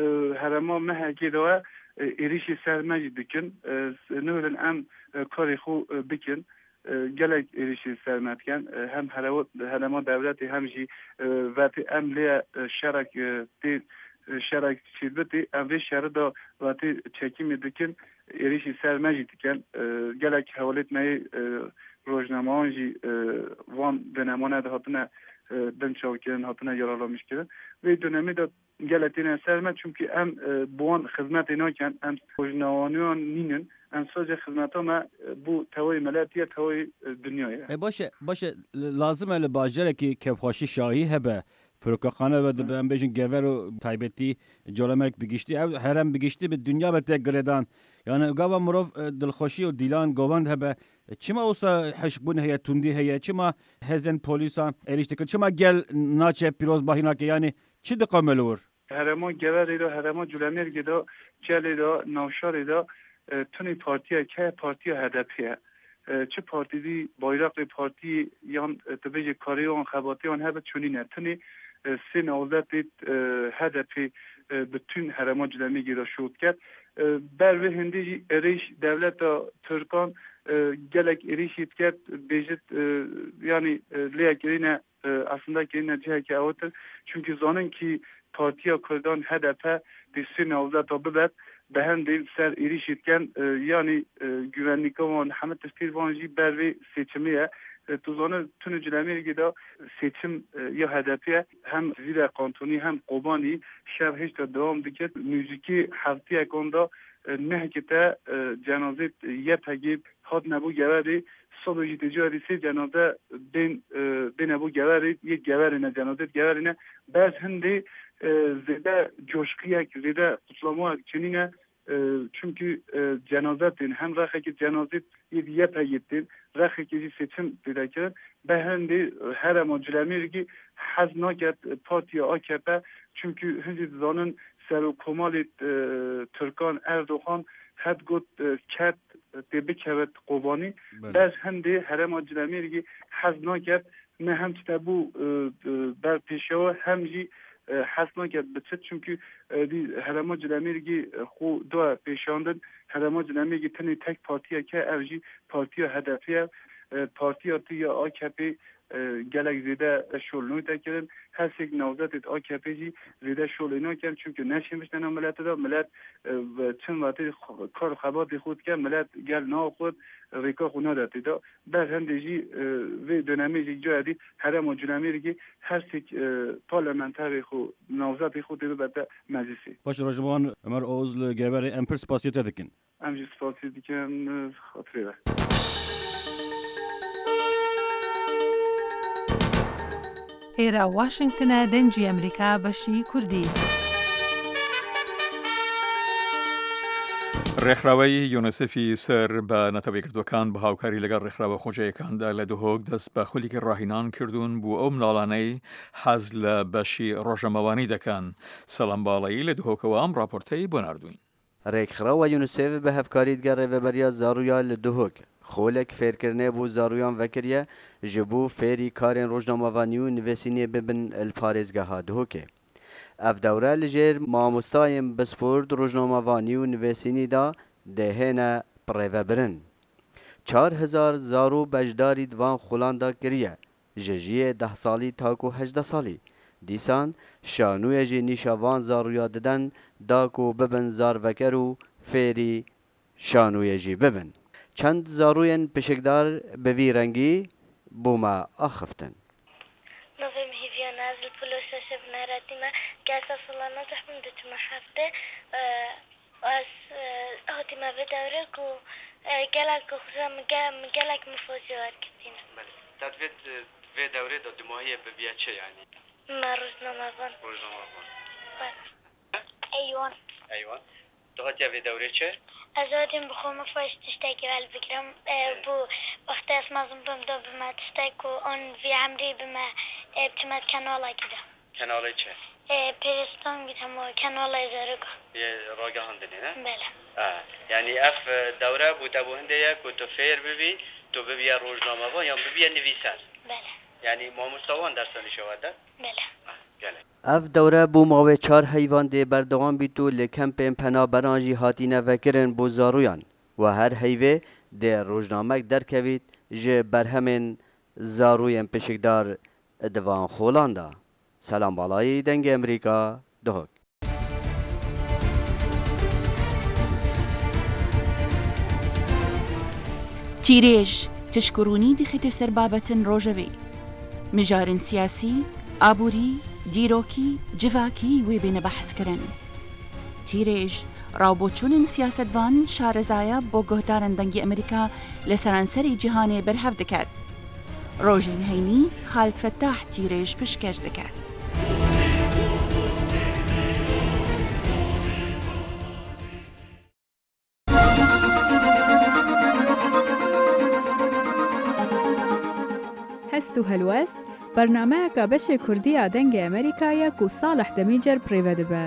هرما مهکی دوه ایریشی سرمجی دکن نولن ام کاری خو بکن gelek erişi sermetken hem helema devleti hem jî veti em lê şerak tê şerak şîrbetê em vê şerê da veti çekimê dikin erişi serme jî dikin gelek hewaletmeyê rojnameyan jî van dönemane de hatine bin çavkirin hatine yaralamış kirin ve dönemi de geletine serme çünkü em buan hizmetê nakin em rojnameyان nînin em sadece xizmeta me bu tevayê melatiye tevayê dünyaya. E başı başı lazım ele bajere ki kevxaşi şahi hebe Fırkakhane ve de ben bejin gever o taybeti Colamerk bigişti ev herem bigişti bir dünya bete gredan yani gava murov dilxoşi o dilan govand hebe çima olsa hışbun heye tundi heye çima hezen polisan eriştik çima gel naçe piroz bahina ki yani çi diqamel olur herema gever eda herema Colamerk eda çel eda navşar eda tuni partiye ke partiye hedefiye çi partidi bayrak parti yan tabii kariyon xabatiyon hebe çunine tuni سه نوزت هدفی bütün herema cilemi gira şut ket ber ve hindi eriş devlet Türkan gelek eriş itket bejit yani leykerine aslında kendine cihake avtır çünkü zanın ki partiya Kürdan hedefe bir sene navzat abibet behen değil ser eriş itken yani güvenlik olan Hamet Testir vanji ber ve seçimiye tuzanı tünü cilemi gida seçim ya hedefiye hem zira kantoni hem Kobani şer hiç de devam diket müziki haftiye konuda nehkete cenazet yepegib had nebu geveri sadece ticari se cenaze ben ben nebu geveri ye geverine cenazet geverine bez hindi zede coşkuyak zede kutlama çinine çünkü cenazetin hem rahaki cenazet yepegibtin rahaki seçim dilekirin behendi her ama cilemirgi haznaket partiya A K P çünkü hüzid zanın Serok Komalit Türkan Erdoğan had got ket tebik evet Kobani bez hendi her ama cilemirgi haznaket ne hem bu ber peşava hem ji حسناکت بچه چونکه دی هرما جلمیرگی خو دو پیشاندن هرما جلمیرگی تنی تک پارتیه که اوجی پارتیه هدفیه پارتیه تیه آکپی گلک زیده شلنوی تکرن هر سیک نوزت آکپی جی زیده شلنوی کن چونکه نشیمش ننا ملت دا ملت چند وقتی کار خبات خود که ملت گل نا خود ریکا خونا داتی دا بر هنده جی و دنمی جی جا دی هرما جلمیرگی هر سیک پارلمنتر خو نوزت خود دی بده مجلسی باش راجبان امر اوزل گبر امپر سپاسیت دکن امجی سپاسیت دکن خاطره ئێرە واشنگتنە دەنجی ئەمریکا بەشی کوردی ڕێکخراوەی یونسفی سەر بە نەتەوەیکردوەکان بە هاوکاری لەگەڵ ڕێکخراوە خۆجەیەکاندا لە دهۆک دەست بە خولێکی ڕاهێنان کردوون بۆ ئەو منداڵانەی حەز لە بەشی ڕۆژنامەوانی دەکەن. سەڵام باڵایی لە دهۆکەوە ئەم راپۆرتەی بۆ ناردوین. ڕێکخراوە یونسف بە هەفکاریت گە ڕێڤەبەریە زارویا لە دهۆک خۆلێک فێرکردنێ بۆ زارویان vekiriye ji bo fêrî karên rojnamevanî û nivîsînê bibin li parêzgeha dihokê. Ev dewre li jêr mamostayên bisport rojnamevanî û nivîsînî da dê hêne rêvebirin. Çar hezar zarok beşdarî divan xolan da kiriye ji jiyê deh salî ta ku hejdeh salî. Dîsan şanûyê jî nîşa van zaroya didin da ku bibin zarveker û fêrî şanûyê jî bibin. Çend zaroyên pişikdar bi vî rengî bûme axiftin. Navêm hêviya nazil polosa şev neratî me gesa solana zehmim diçime hefte ez hatî me vê dewre ku gelek xwe min gelek mifozî werkirtîne. Tedvê vê dewrê de dimahiyê bibiye çi yanî? Me rojnamevan. Rojnamevan. Eywan. Eywan. Tu hatiye vê dewrê çi? Ez hatîm bi xwe mifoj tiştekî helbigirim bû wextê ez mezin bim da bime tiştek ku an vî emrî bime biçime kenalekî de. Kenalê çi? Pêrîstan bîtem û kenalê zerika. Yê ragihandinê ne? Bele. Yani ev dewre bû te bû hindê ku tu fêr bibî tu bibiye rojnamevan yan bibiye nivîser. Bele. Yani mamosta wan dersa nîşewerde? Bele. Gelek. Ev dewre bû mavê çar heyvan dê berdewam bît û li kempên penaberan jî hatîne vekirin bû zaroyan we her heyvê dê rojnamek derkevît ji berhemên zaroyên pişikdar divan xolan da. Selam balayî dengê Amerîka dihok. تیرێژ تشکڕوونی دخێتە سەر بابەتن ڕۆژەوێ مژارن سیاسی ئابووری دیرۆکی جڤاکی وێ بێنە بەحسکردن تیرێژ ڕاوبۆچوونن سیاسەتوان شارەزایە بۆ گۆهدارن دەنگی ئەمریکا لە سەرانسەری جیهانێ بەرهەف دەکات ڕۆژین هەینی خالد فەتاح تیرێژ پشکەش دەکات. هەست و هەلوەست بەرنامەیەکە بەشێ کوردیە دەنگی ئەمریکایە و ساڵح دەمیجەر پڕێوە دەبە.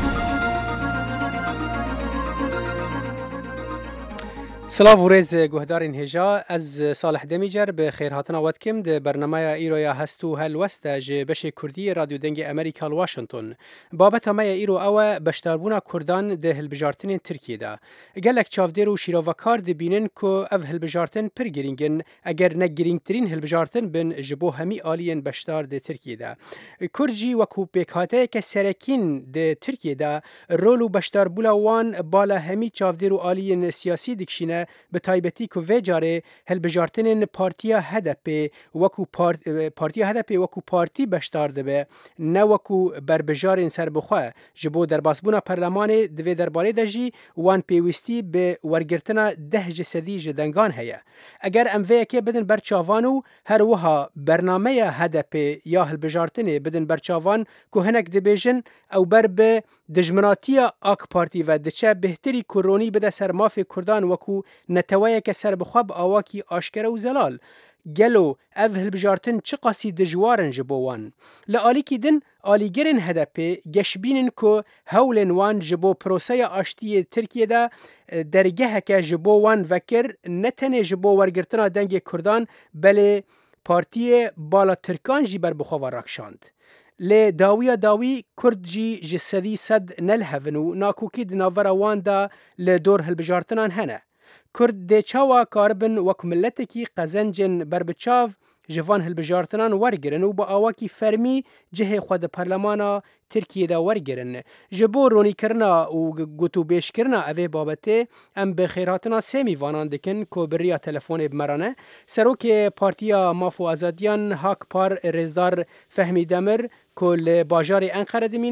سلااو و ڕێز گوهدارین هێژا ez ساڵح دەمیجەر bi خێرهاتنا وەتکم di bernameya îroya hest û helwest de ji beşê Kurdiyê radyo dengê Amerîka li Washington. Babeta me ya îro ew e beşdarbûna Kurdan di hilbijartinên Tirkiyeyê de. Gelek çavdêr û şîrovekar dibînin ku ev hilbijartin pir girîngin eger ne girîngtirîn hilbijartin bin ji bo hemî aliyên beşdar di Tirkiyeyê de. Kurd jî wekû pêkhateyeke serekîn di Tirkiyeyê de rol û beşdarbûla wan bala hemî çavdêr û aliyên siyasî dikişîne bi taybetî ku vê carê hilbijartinên Partiya H D P wekû Partiya H D P wekû partî beşdar dibe ne wekû berbijarên serbixwe ji bo derbasbûna Perlemanê di vê derbarê de jî wan pêwîstî bi wergirtina deh ji sedî ji dengan heye. Eger em vêyekê bidin berçavan û her wiha bernameya H D P ya hilbijartinê bidin berçavan ku hinek dibêjin ew ber bi dijminatiya AK Partî ve diçe bêhtirî ku ronî bide ser mafê Kurdan wekû neteweyeke serbixwe bi awakî aşkere û zelal. Gelo ev hilbijartin çi qasî dijwarin ji bo wan. Li alîkî din alîgerên H D P geşbînin ku hewlên wan ji bo proseya aştiyê Tirkiyeyê de dergeheke ji bo wan vekir ne tenê ji bo wergirtina dengê Kurdan belê partiyê bala Tirkan jî berbixwe rakşand. Lê dawiya dawî Kurd jî ji sedî sed nelhevin û nakokî di navbera wan da li dor hilbijartinan hene. Kurd dê çawa karibin wek milletekî qezencên berbiçav ji van hilbijartinan wergirin û bi awakî fermî cihê xwe di Perlemana Tirkiyeyê de wergirin. Ji bo ronîkirina û gotûbêjkirina evê babetê em bi xêrhatina sê mîvanan dikin ku bi riya telefonê bimerane. Serokê Partiya Maf û Azadiyan Hak Par Rêzdar Fehmî Demir ku li bajarê Enqere dimîne,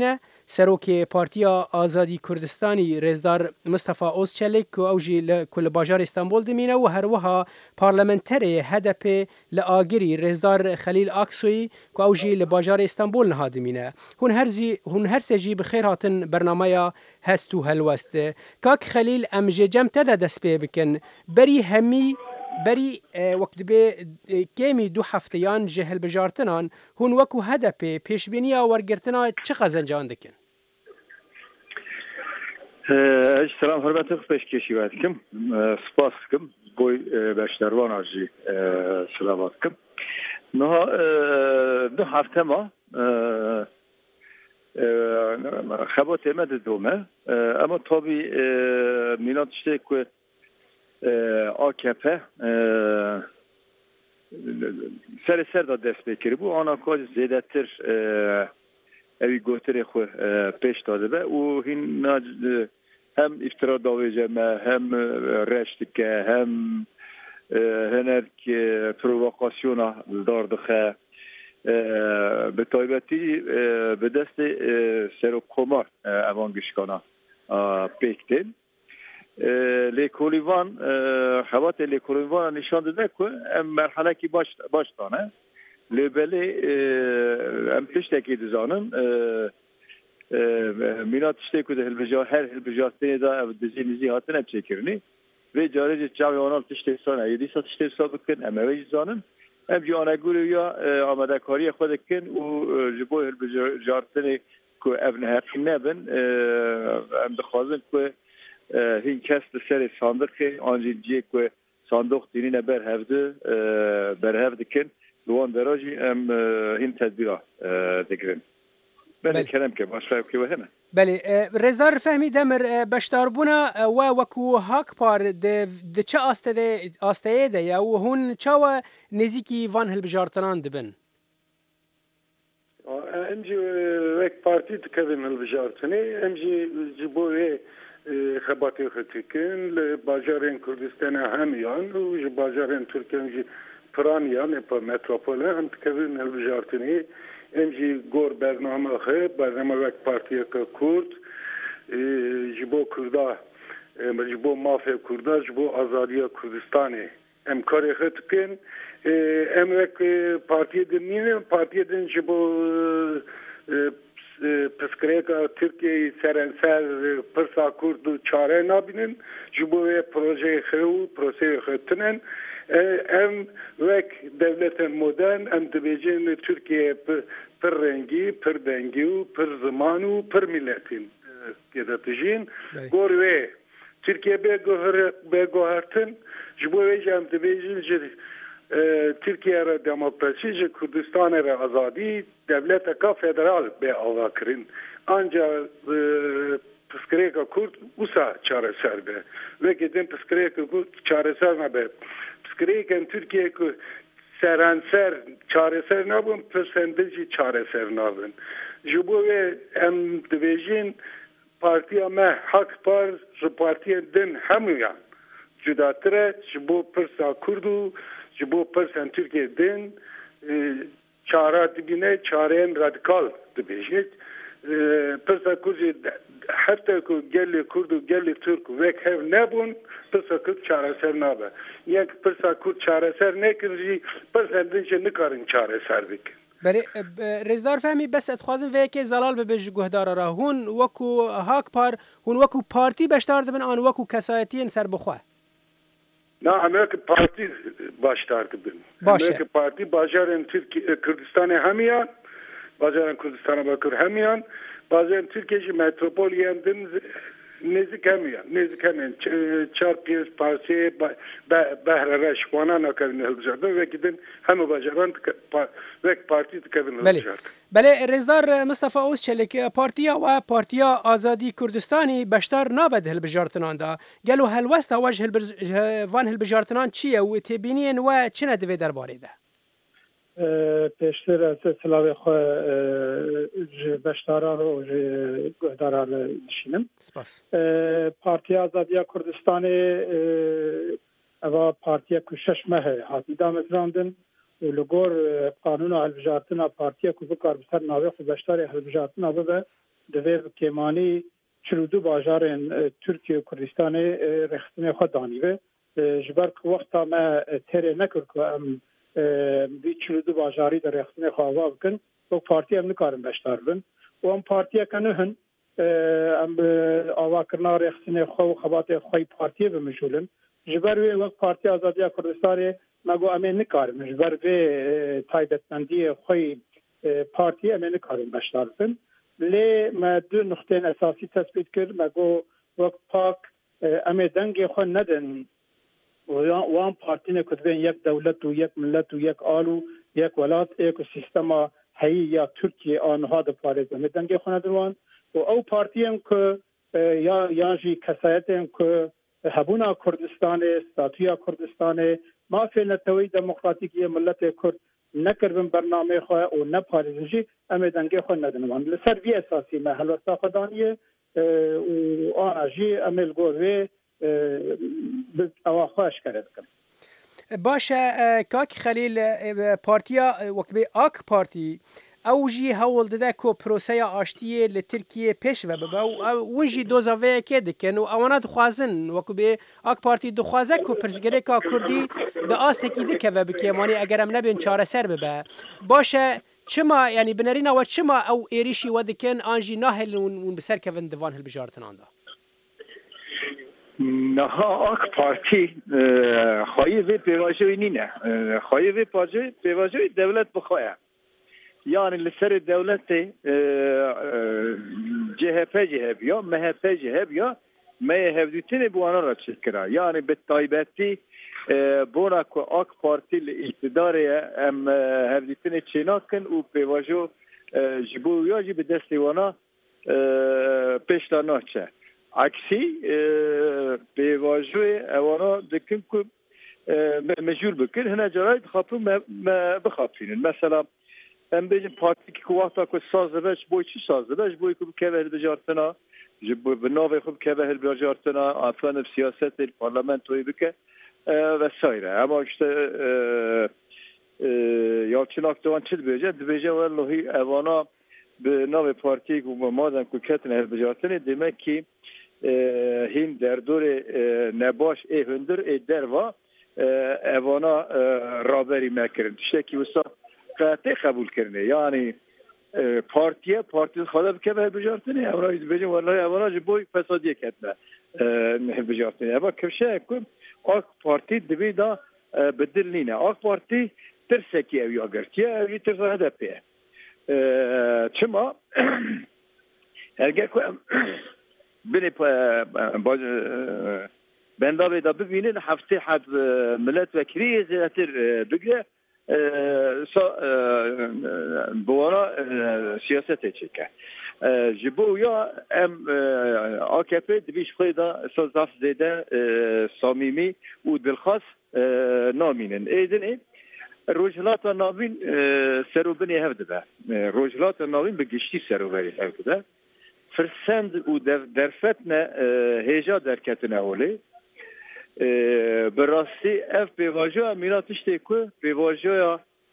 سروک پارتیا آزادی کردستانی رزدار مصطفی اوزچلیک که اوجی لکل باجار استانبول دمینه و هر وها پارلمنتری هدپ لآگری رزدار خلیل آکسوی که اوجی لباجار استانبول نها دمینه هون هرزی هون هر سجی بخیر هاتن برنامه هستو هلوست کاک خلیل امجه جم تدا دست پی بکن بری همی بری وقت به کمی دو هفتهان جهل بجارتنان هون وکو هدف پیشبینی ورگرتنا چه قزنجان دکن؟ سلام حرمت پیش کشی باید کم سپاس کم بوی بشتروان آجی سلامات کم نه دو هفته ما خبات امد دومه اما طبی مینات شده که آ کی پی سر سر دا دست بکری بو آنا کاج زیده تر اوی گوتر خو پیش داده به و هین هم افترا داویجه ما هم رشتکه هم هنر که پروواکاسیونا داردخه به طایبتی به دست سر و کمار اوانگشکانا پیکتین لیکولیوان حوات لیکولیوان نشان داده که مرحله کی باش باش دانه لبلی ام تشتکی دزانن مینات تشتکی ده هلبجا هر هلبجا سه دا دزی نزی هاتن بچکرنی و جاری جاوی آنال تشتی سان ایدی سات تشتی سال بکن امروزی زانن ام جانا گوری یا آماده کاری خود کن و جبو هلبجا جارتنی که ابن حقی نبن ام بخوازن که هین کس سر صندوق آنجی جی که صندوق دینی بر هفته بر هفته کن لوان دراجی ام هین تدبیرا دکرن. بله کلام که باش فهم که وهمه. بله رزار فهمی دمر بشتاربونا و وکو هاک پار د چه آسته آسته ده یا و هون چاو نزیکی وان هل بجارتنان دبن. امجی وک پارتی تکبین هل بجارتنی امجی جبوه خباتی خطیکن لباجارین کردستان همیان و جباجارین ترکیه جی پرانیان پا متروپوله هم تکبین هل بجارتنی امجی گور برنامه خه برنامه وک پارتی که کرد جبو کرده جبو مافیا کرده جبو آزادی کردستانی ام کاری خطیکن ام وک پارتی دنینه پارتی دن جبو پسکریکا ترکیه سرانسر پرسا کرد و چاره نابینن جبوه پروژه خیو پروژه خطنن ام وک دولت مدرن ام دبیجن ترکیه پر رنگی پر دنگی و پر زمان و پر ملتین که دتجین گوروه ترکیه بگوهرتن جبوه جام دبیجن جدی ترکیه را دموکراسی جه کردستان را آزادی دولت کا فدرال به آوا کرین آنجا پسکریکا کرد اوسا چاره سر به وکی دن پسکریکا کرد چاره سر نبه پسکریکا ترکیه که سرانسر چاره سر نبون پرسندجی چاره سر نبون جبوه ام دویجین پارتیا ما حق پار جو پارتیا دن همویان جداتره جبو پرسا کردو جبو پرسن ترکیه دن چاره دبینه چاره رادیکال دبیجید پرسا کردی حتی که گلی کرد و گلی ترک وک هف نبون پرسا کرد چاره سر نبه یک پرسا کرد چاره سر نکردی پرسا دنچه نکارن چاره سر بکن بله رزدار فهمی بس اتخوازن و یکی زلال ببیج گهدار را هون وکو هاک پار هون وکو پارتی بشتار دبن آن وکو کسایتین سر بخواه نه امریکا پارتی باشتار دبن امریکا پارتی باجارن ترکیه کردستان همیان باجارن کردستان باکر همیان باجارن ترکیه جی متروپولیان دن نزدیک همیان نزدیک همیان چار پیش پارسی بهر رش وانا نکردن هلبجاردن وکی دن همه باجاران وک پارتی تکردن هلبجاردن بله رزدار مصطفی اوزچلیک پارتیا و پارتیا آزادی کردستانی بشتار نابد هلبجارتنان دا گلو هلوست واج وان هلبجارتنان چیه و تبینین و چه ندوی درباره ده پیشتر از سلاوی خو بشتارا رو گهدارا نشینم سپاس پارتی آزادی کردستانی و پارتی کشش مه هاتی دامت راندن و لگور قانون هلبجارتنا پارتی که بکار بسر ناوی خو بشتاری هلبجارتنا ببه دوی کمانی چلودو باجارن ترکیه و کردستان رخصتنه خود دانیوه جبر که وقتا ما تره نکر که ام بی چلودو باجاری در رخصتنه خواه بکن و پارتی هم نکارن بشتار بن و ام پارتی کنه هن ام آوا کرنا رخصتنه خواه و خبات خواه پارتی بمشولن جبر وی وقت پارتی آزادی کردستان مگو امین نکارن جبر وی تایبتمندی خواه پارتی امین نکارن بشتار بن لی ما دو نقطه اساسی تثبیت کرد مگو وقت پاک امی دنگ خود ندن وان پارتی نکدوین یک دولت و یک ملت و یک آلو یک ولات ایک سیستما هی یا ترکیه آنها ده پارید امی دنگ خود ندن وان و او پارتی هم که یا یانجی کسایت هم که هبونا کردستان ستاتویا کردستان مافی نتوی دموکراتیکی ملت کرد نکردن برنامه خواه و نپاریزنجی امی دنگه خواه ندنوان لسر وی اساسی محل وستا خودانیه و آنها جی امی الگوه اواخواهش کرد کن باشه کاک خلیل پارتیا وقت به آک پارتی او جی هول داده که پروسه آشتیه لترکیه پیش و ببا و اون جی دوزاوه که دکن و اونا دخوازن وقت به آک پارتی دخوازه که پرسگره که کردی ده آستکی دکه و بکیمانی اگرم نبین چاره سر ببا باشه چما یعنی بنرین و چما او ایریشی و دکن آنجی ناهل اون بسر که وندوان هل بجارتن آنده نه آک پارتی خواهی وی پیواجوی نینه خواهی وی پیواجوی دولت بخواه yani li ser devleti C H P cehebiya, M H P cehebiya, me hevditini bu ana raçıkıra. Yani bet taybeti bona ku AK Parti li iktidarı em hevditini çinakin u pevajo jibuya ji bi desti wana peştanaçe. Aksi pevajo evana dikin ku mecbur bikir hene carayt xapı bixapinin. Mesela em bejin parti ki waqta ku sazbeş boy çi sazbeş boy ku kevher bejartına jib binave ku kevher bejartına afan siyaset parlamentoyu bike vesaire ama işte yalçın aktıvan çid beje dibece vallahi evana bi nave parti ku maden ku ketin her bejartına demek ki hin derdore nebaş e hündür e derva evana raberi mekirin tişeki vsa قطعی قبول کرده یعنی پارتیه پارتی خدا بکه بجارتنی امروز بجیم والله اولا جبوی فسادیه کتنه نه بجارتنی اما کفشه کم آک پارتی دبی دا بدل نینه آک پارتی ترسکی اوی آگرتیه اوی ترس هدفیه چما اگر کم بینی باز بندابی دا ببینید هفته حد ملت وکری زیادتر بگه بوانا سیاست چیکه جبو یا ام A K P دبیش خیدا سازاف زیده صمیمی و دلخواست نامینن ایدنی روجلات نامین سروبنی هفته به روجلات نامین به گشتی سروبری هفته فرسند و درفتن هیجا درکتنه اولی براستی اف پیواجویا میناتشتی که پیواجویا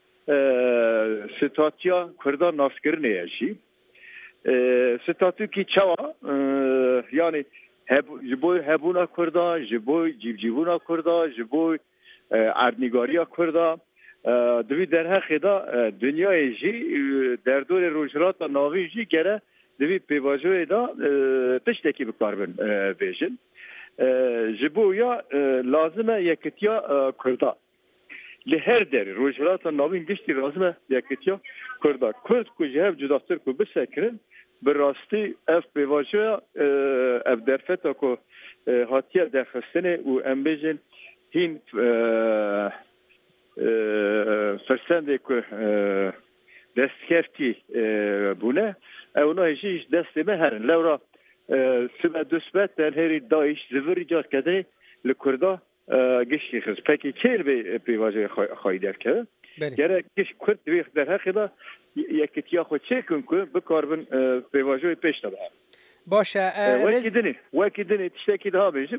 ستاتیا کردان ناسکرنه یشی ستاتو کی چوا یعنی جبوی هبونا کردان جبوی جیب جیبونا کردان جبوی اردنگاریا کردان دوی در حقیقت دنیای جی در دور روجرات ناوی جی گره دوی پیواجوی دا تشتکی بکاربن بیشن جبویا لازمه یکتیا کردا لهر در روجرات ناوین گشتی لازمه یکتیا کردا کرد کو جهب جداستر کو بسکرن براستی اف بیواجه اف درفتا کو هاتیه درخستنه و امبیجن هین فرسنده کو دستکرتی بونه اونا هیچ دستی مهرن لورا سبب دست در هری داعش زوری جات کده لکردا گشتی خز پکی کیر به پیواجه خواهی در که گره گشت کرد دویخ در حقیقت یکتیا خود چه کن که بکاربن پیواجه پیش داده باشه وکی دنی وکی دنی تشتکی ده ها بیشم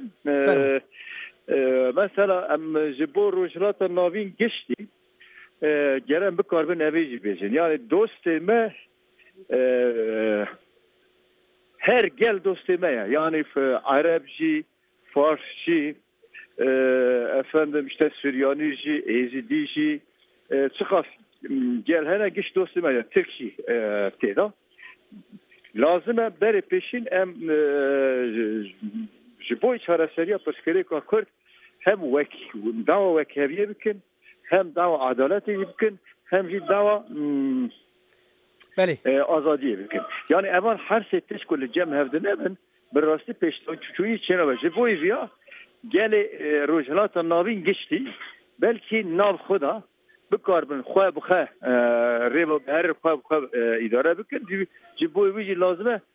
مثلا ام جبور روجلات ناوین گشتی گره بکاربن اویجی بیشن یعنی دوست ما هر گل دوستی ما یعنی عرب جی فارس جی efendim işte Süryanici, Ezidici çıkar gel hene giş dostu ma Türkçi teda lazım beri peşin em jiboy çareseriya peskere Kürt hem vek dava vekeriye bikin hem dava adaleti bikin hem ji dava بله آزادی bikin yani evan her settiş kulli cem hevdine ben براستی peşton çuçuyu çene jiboy via gele rojhalata navin geçti belki nav xuda bikarbin xwe bixwe rêva her xwe bixwe idare bikin ji bo wî jî lazim e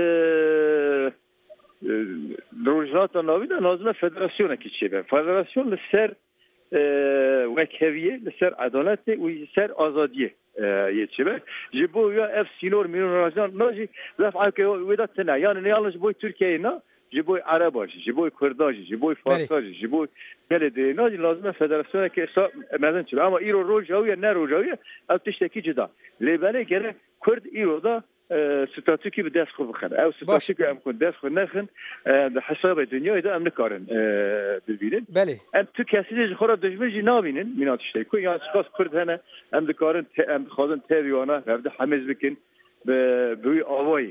rojhalata navî de lazim e federasyonekî çêbe federasyon li ser wekheviye li ser adeletê û li ser azadiyê yê çêbe ji bo wî ev sînor mînor najî zef ayke wê de tune yani yalnız ji bo Tirkiyeyê ne جبوی عرباجی جبوی کرداجی جبوی فارساجی جبوی بلده ناجی لازمه فدراسیونه که اصلا مدن چه اما ایرو روجاویه نه روجاویه او تشتکی جدا لیبنه گره کرد ایرو دا ستاتوکی به دست خود بخنه او ستاتوکی هم کن دست خود نخن به حساب دنیای دا هم نکارن ببینن بله ام تو کسی دیج خورا دجمنجی نابینن مینات تشتکی یعنی سخاص کرد هنه هم دکارن هم خواهدن تاویانه رفته حمز بکن به آوای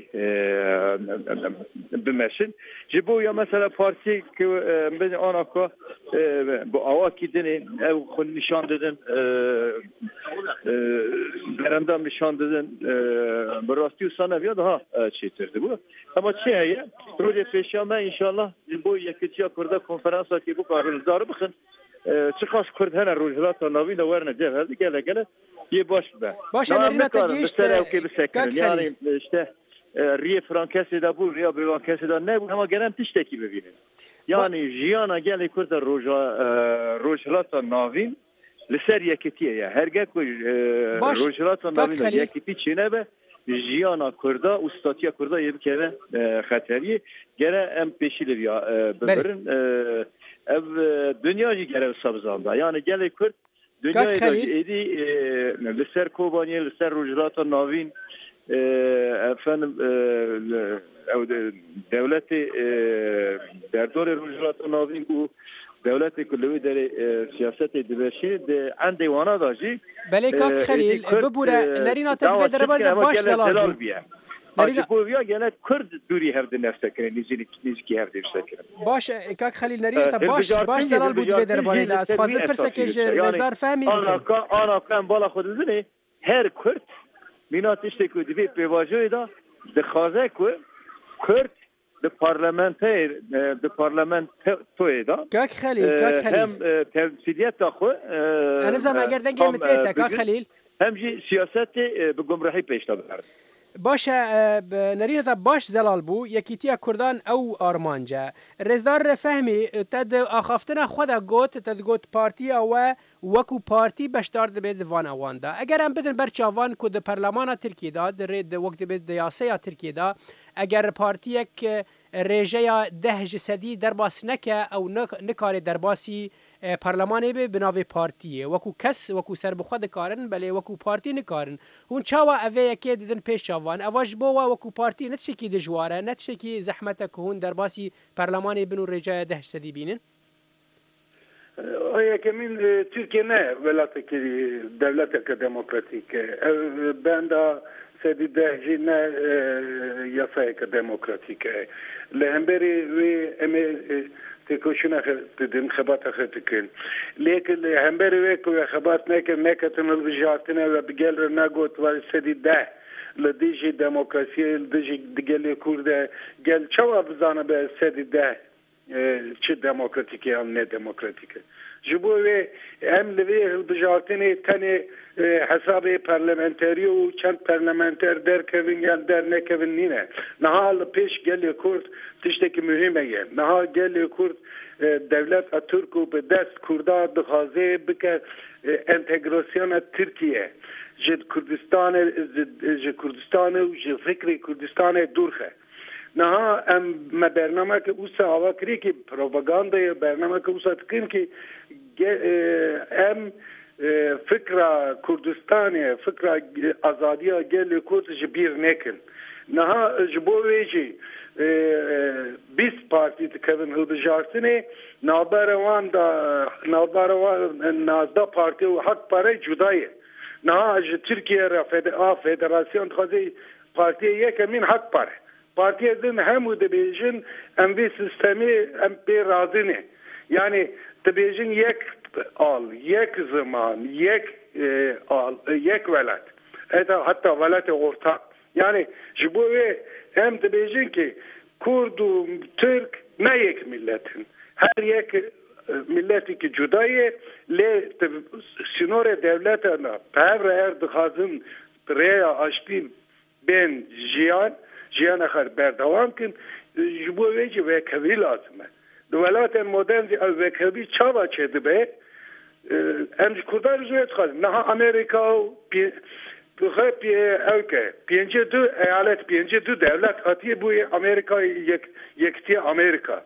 بمشن جبو یا مثلا پارتی که بین آنها که با آوا کردن او خود نشان دادن برندام نشان دادن براستی و سانویا daha çetirdi bu ama çeye proje peşama inşallah bu yakıtya kurda konferansa ki bu kararları bakın çıkış kurd hene rojhalata navî de werne cevherdi gele gele ye baş be baş enerine te geçti yani işte riye frankesi de bu riye frankesi de ne bu ama gelen tişteki bebinin yani jiyana gele kurda roja rojhalata navî li ser yakıtiye ya her gel rojhalata navî yakıtî çine be jiyana kurda ustatiya kurda ye bir kere xateriye gene em peşilir ya beberin ev dünya jî gere sabzanda yani gele Kürt dünyayı da edi li ser Kobaniye li ser rojhalata navîn efendim ev devleti derdorê rojhalata navîn û devleti kulluğu deri siyaseti dibeşi de an devana da jî belê kak Xelîl bibûre nerîna te divê derebane de baş zelal Nerîna bu ya gene Kurd dûrî hevdi nefsekine nizîlik nizîkî hevdi nefsekine baş kak Xelîl nerîna te baş baş zelal bû divê derebane de ez fazil pirseke ji rezar fehmî bikin ana kan bala xwe dizînê her Kurd mîna tiştê ku divê pêvajoyê da dixwaze ku Kurd de parlamenter de parlamentoya da Kak Xelîl Kak Xelîl hem temsiliyet da xwe ana zama eger dengê min tê te Kak Xelîl hem jî siyasetê bi gumrahî pêş da biber باشه نرینه تا باش زلال بو یکیتیا کردان او آرمانجا رزدار فهمی تد آخافتنا خدا گوت تد گوت پارتی او وکو پارتی بشدار دبید وان اوان دا اگر هم بدن برچاوان کو د پرلمان ترکیه دا د رید وقت بید دیاسه ترکیه دا اگر پارتی یک رژه ده جسدی درباس نکه او نکاره درباسی پارلمانی به بناوی پارتیه وکو کس وکو سر بخود کارن بله وکو پارتی نکارن هون چاوا اوه یکی دیدن پیش چاوان اواج بوا وکو پارتی نتشکی دجواره نتشکی زحمته که هون درباسی پارلمانی بنو رژه ده جسدی بینن آیا که من ترکیه نه ولایت که دولت که دموکراتیک بنده سدی دهجی نه یاسای که دموکراتیک لهمبری وی امی تکوشنا خدم خبات خدکن لیکن لهمبری وی کوی خبات نکن نکتن البجارتنا و بگل نگوت و سدی ده لدیجی دموکراسی لدیجی دگلی کرده گل چوا بزانه به سدی ده چه دموکراتیکه هم نه دموکراتیکه جبوی هم لوی البجارتنی تنی حساب پارلمانتری و چند پارلمانتر در کوین یا در نکوین نینه نها پیش گلی کرد تشتکی مهمه یه نها گلی کرد دولت ترکو به دست کرده دخوازه بکه انتگراسیون ترکیه جد کردستان جد کردستان و جد فکر کردستان دورخه نها ام برنامه که اوسا آوا کری که پروپاگاندا برنامه که اوسا تکن که ام فکر کردستان فکر آزادی گل کرد جبیر نکن نها جبو ویجی بیست پارتی تکبن هلبجارتنه نابروان دا نابروان نازده پارتی و حق پاره جدایه نه از ترکیه را فدراسیون خواهی پارتی یک امین حق پاره پارتی دن همو دبیجن ام وی سیستمی ام پی رازینه یعنی دبیجن یک آل یک زمان یک آل یک ولد حتی ولد ortak yani جبوه هم دبیجن که کرد و ترک نه یک ملتن هر یک ملتی که جدایه لی سینور دولتنا پر ارد خازن ریا آشتی بین جیان جیان اخر بردوام کن جبو ویجی وکوی لازمه دولت مدرن وکوی چاوا چه دبه امج کردار زویت خواهد نه امریکا و بخواه پی اوکه پینجه دو ایالت پینجه دو دولت هاتیه بوی امریکا یک یکتی امریکا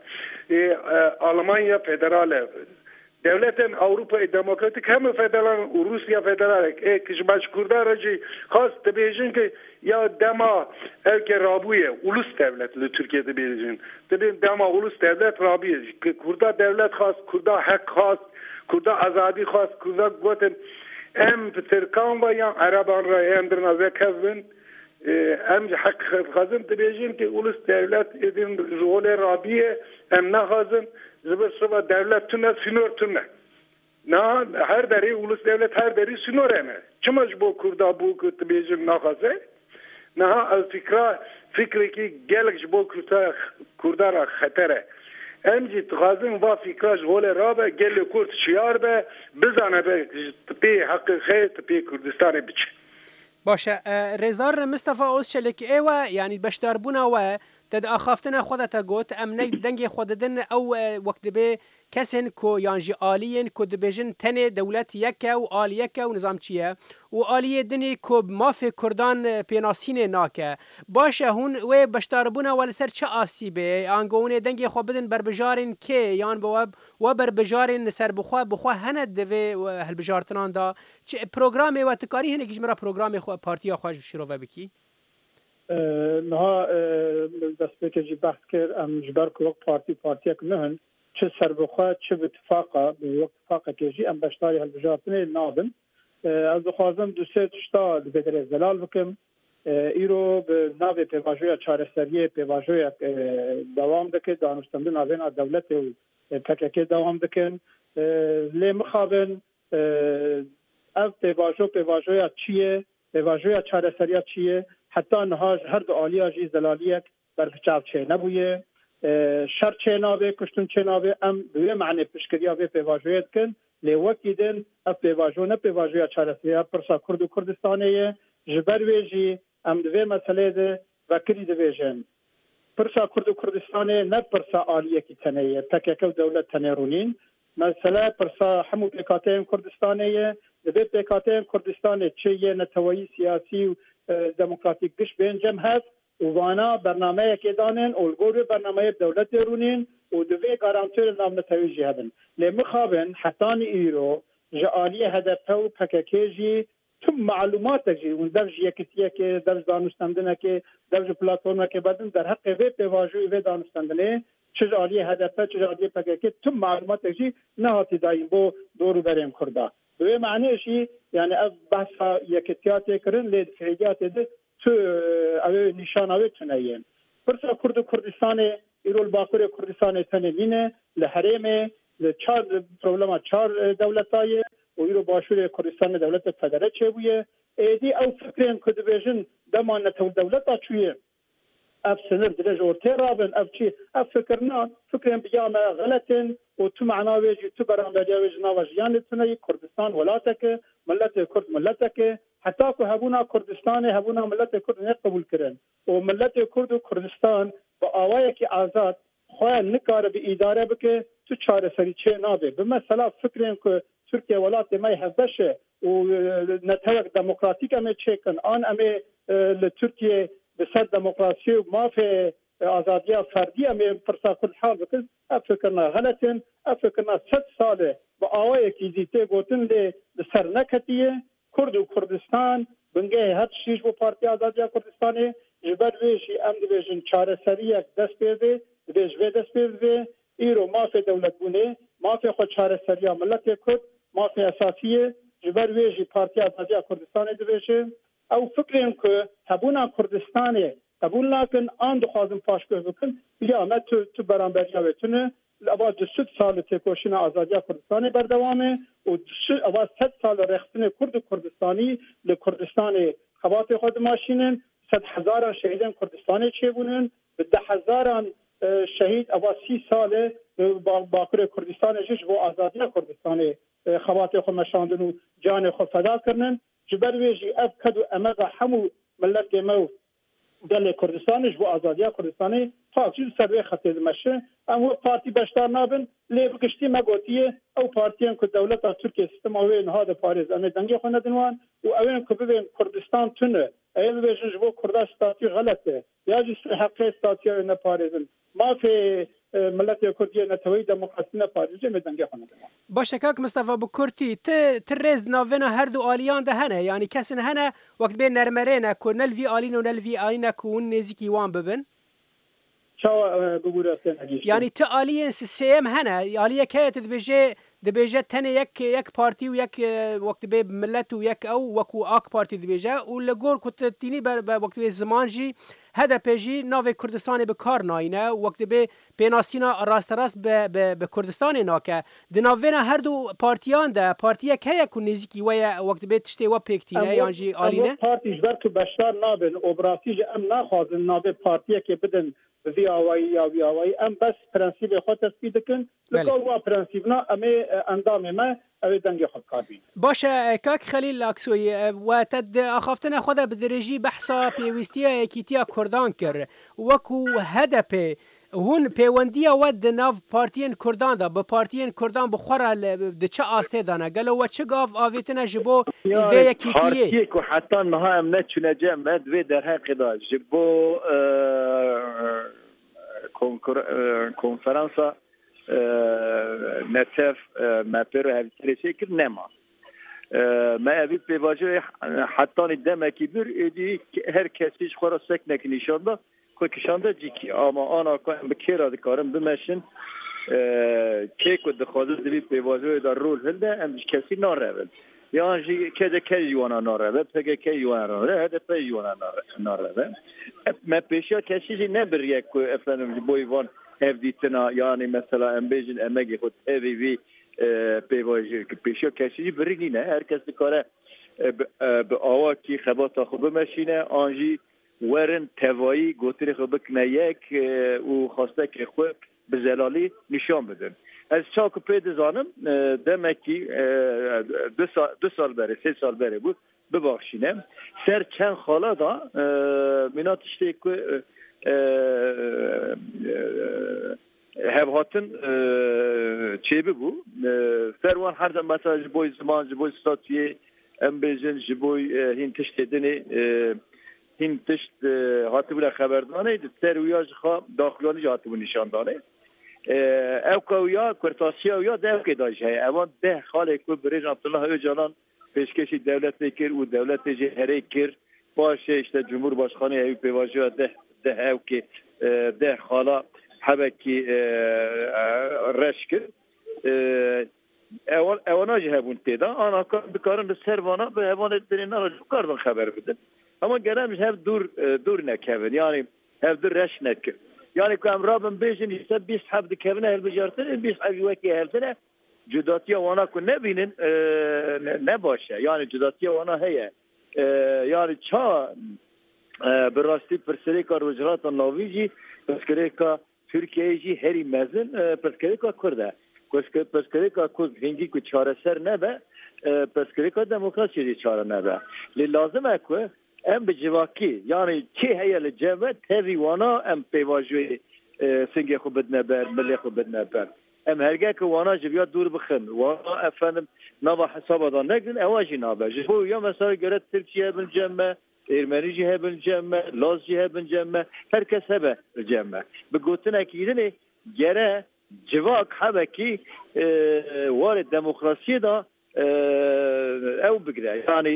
آلمانیا فدراله دولت اروپا دموکراتیک هم فدرال و روسیا فدراله کشمش کرده راجی خواست تبیجن که یا دما که رابویه اولوس دولت لترکیه تبیجن تبین دما اولوس دولت رابیه که کرده دولت خواست کرده حق خواست کرده آزادی خواست کرده گوتن ام ترکان و یا عربان را اندرنا وکفن ام حق خازن تبیجن که اولوس دولت ادین زول رابیه ام نخازن زبر صبح دولت تونه سینور تونه نه هر دری اولوس دولت هر دری سینور همه چماش با کرده بو که تبیجن نخازه نه از فکر فکری که گلک با کرده کرده را خطره امجی تخازن و فکرش غول رابه گل کرد شیار به بزنه به پی حق خیر پی کردستان بچه باشه رزار مصطفى اوسچلک ایوه یعنی بشتربونا و تد اخافتنا خودتا گوت ام دنگی خوددن او وقت به کسن کو یانجی آلین کو دبیجن تن دولت یکه و آل یکه و نظام چیه و آلیه دنی کو مافی کردان پیناسین ناکه باشه هون و بشتربونا ولی سر چه آسیبه آنگونه دنگی خو بدن بربجارن که یان بواب و بربجارن سر بخوا بخوا هند دوی هل بجارتنان دا چه پروگرام و تکاری هنه کجمرا پروگرام خو پارتیا خواهش شروع بکی نها دست بکجی بحث کرد ام جبر که وقت پارتی پارتی که نهن چه سربخواه چه باتفاقه به وقت اتفاقه کجی ام بشتاری هالبجارتنه نابن از خوازم دو سه تشتا بدر زلال بکم ایرو به ناوی پیواجوی چارستریه پیواجوی دوام دکه دانستمدن آوین دولت و پککه دوام دکن لی مخابن از پیواجو پیواجوی چیه پیواجوی چارستریه چیه حتی نهاج هر دو آلیا جی زلالیک برکچاو چه نبویه شر چه نابه کشتون چه نابه ام دوی معنی پشکریا به پیواجویت کن لی وکی دن اف پیواجو نه پیواجویا چارسیا پرسا کرد و کردستانیه جبر ویجی ام دوی مسئله ده وکری دویجن پرسا کرد و کردستانیه نه پرسا آلیه کی تنیه تکیکو دولت تنیرونین مسئله پرسا همو پیکاتین کردستانیه دوی پیکاتین کردستانیه چه یه نتوایی سیاسی و دموکراتیک گش بینجم هست و وانا برنامه که دانن اولگور برنامه دولت رونین و دوی گارانتور نام نتویجی هدن لمخابن حتان ایرو جعالی هدف و پککیجی تم معلومات جی و درج یکتیه که درج دانستندنه که درج پلاتفورم که بدن در حق وی پیواجوی وی دانستندنه چه جعالی هدف چه جعالی پککی تم معلومات جی نهاتی دایم بو دورو بریم کرده دوی معنیشی یعنی از بحث یکتیاتی کرن لید فعلیات ده تو اوی نشان اوی تنین پرسا کرد و کردستان ایرول باکور کردستان تنینه لحرمه لچار پروبلما چار دولتای و ایرو باشور کردستان دولت فدره چه بویه ایدی او فکرین کد بیجن دمان نتو دولت آچویه اف سنر درج اورتي رابن اف شي اف فكرنا فكرين بجامع غلطن وتو معنا ويجي تو برام بجاوج نواجيان تني كردستان ولاتك ملت كرد ملتك حتى كو هبونا كردستان هبونا ملت كرد نه قبول كرن وملت كرد وكردستان باوايك آزاد خو نکار به اداره بك تو چاره سری چه نابه بمثلا فكرين كو تركيا ولات ما يحبشه ونتهيأ ديمقراطيك ما تشيكن ان امي لتركيا بسر دموکراسی و ما في آزادی فردی امی پرسا کل حال بکن افکرنا غلطن افکرنا ست ساله با آوائي کی زیته گوتن لی سر نکتیه کرد و کردستان بنگه هر شیش و پارتی آزادی کردستانی جبر ویشی ام دیویژن چاره سریع دست بیده دیویژ و دست بیده ایرو مافی دولت بونه مافی خود چاره سریع ملت کرد مافی اساسیه جبر ویشی پارتی آزادی کردستان دیویژه او فکریم که تبونا کردستانه قبول نکن آن دخوازم پاشگاه بکن یا ما تو تو برانبری بتونه اول دو سال تکوشین آزادی کردستان بردوامه و اول صد سال رختن کرد کردستانی لکردستان خوات خود ماشینن صد هزار شهیدان کردستانی چه بونن ده هزاران شهید اول سی سال باکر کردستان جش و آزادی کردستان خوات خود مشاندن و جان خود فدا کردن جبر ویجی اف کدو امغا همو ملت مو دل کردستانش و آزادی کردستانی پاکیز سروی خطیز مشه اما پارتی بشتار نابن لی بکشتی مگوتیه او پارتیان که دولت ترکیه سیستم اوه نهاد پاریز امی دنگی خونه دنوان و اوین که ببین کردستان تونه ایل بیشن جبو کرداش استاتی غلطه یا جس حقی استاتی اوه پاریزن ما فی ملت کردیه نتوی دموکراسی نپاریز امی دنگی خونه دنوان باشه کاک مصطفى بکرتی ت ترز ناوینا هر دو آلیان ده هنه یعنی کسین هنه وقت بین نرمرینه که نلوی آلین و نلوی آلینه که اون نزیکی وان ببن شو بگوره یعنی ت آلیین سیم هنه آلیه که تدبیجه دبیجه تنه یک یک پارتی و یک وقت به ملت و یک او وکو آک پارتی دبیجه و لگور کت تینی بر وقت به زمان جی هدف جی ناو کردستان به کار ناینه وقت به پیناسینا راست راست به به کردستان ناکه دناوینا هر دو پارتیان ده پارتیه که یک نزیکی و وقت به تشته و پکتینه یانجی آلینه پارتیش بر تو بشار نابن اوبراسیج ام نخوازن ناو پارتیه که بدن وی آوایی یا وی آوایی ام بس پرنسیب خود تثبیت کن لکه وا پرنسیب نا امی اندام ما اوی دنگ خود کار بین باشه کاک خلیل اکسوی و تد اخافتن خود بدرجی بحثا پیوستیا کیتیا کردان کر وکو هدف هون پیوندیا ود ناو پارتین کردان دا به پارتین کردان بخورا د چه آسه دانه گلو و چه گاف آویتنا جبو وی کیتیه پارتی کو حتی نه ام نه چونه جمع وی در حق دا جبو کنفرانسا نتف مپر هفته شکل نما ما ابی به واجه حتی دمکی بر ایدی هر کسیش خورا سک نکنیشان دا که کشانده جیکی اما آنا که بکی را دکارم بمشن که که دخوازه دوی به واجه در رول هلده امش کسی نارول یا جی که ده که یوانا نارول پگه که یوانا نارول هده پی یوانا نارول ما پیشیا کسی جی نبر یک که افلانم بویوان هفدیتنا یعنی مثلا ام بیجن امگی خود هفی وی پیواجه که پیشیا کسی جی بری نه هر کس دکاره به آوا کی خباتا خوب بمشینه آنجی ورن توایی گوتری خو بکنه یک و خواسته که خو به زلالی نشان بدن از چاکو پید زانم دمکی دو سال, دو سال بره سه سال بره بود ببخشینم سر چند خالا دا مناتشتی که هفهاتن چه بگو سروان هر زمان مثلا جبوی زمان جبوی ستاتیه ام بیجن جبوی هین تشتی دنی هین تشت هاتی بوده خبردانه ترویاج خواه داخلانی جا هاتی بو نشان دانه او کویا کرتاسیا یا ده که داشت های اوان ده خاله که بریج عبدالله او جانان پیشکشی دولت کر و دولت جهره کر باشه اشته جمهور باشخانه او پیواجه ده ده او که ده خاله حبکی رش کرد اوان اوانا جه هبون تیدا آنا بکارن به سروانا به هوان درین را کاردن خبر بدن اما گرمش هف دور دور نکهون یعنی هف دور رش نکه یعنی که امرابم بیشن یسته بیست حب دکهونه هل بجارتن بیست حبی وکی هلتنه جداتی وانا که نبینن نباشه یعنی جداتی وانا هیه یعنی چا براستی پرسری که روجرات ناویجی پرسکری که ترکیه جی هری مزن پرسکری که کرده پرسکری که کرد هنگی که چاره سر نبه پرسکری که دموکراسی جی چاره نبه لی لازمه که ام بجواکی یعنی چه هیه لجمع تاوی وانا ام پیواجوی سنگی خو بدنه بر ملی خو بدنه بر ام هرگاه که وانا جبیات دور بخن وانا افندم نابا حسابا دا نگن اواجی نابا جبو یا مثلا گرد ترکیه بن جمع ایرمانی جی هبن جمع لاز جی هبن جمع هر کس هبه جمع بگوتن اکیدنه گره جواک هبه کی وارد دموکراسی دا او بگره یعنی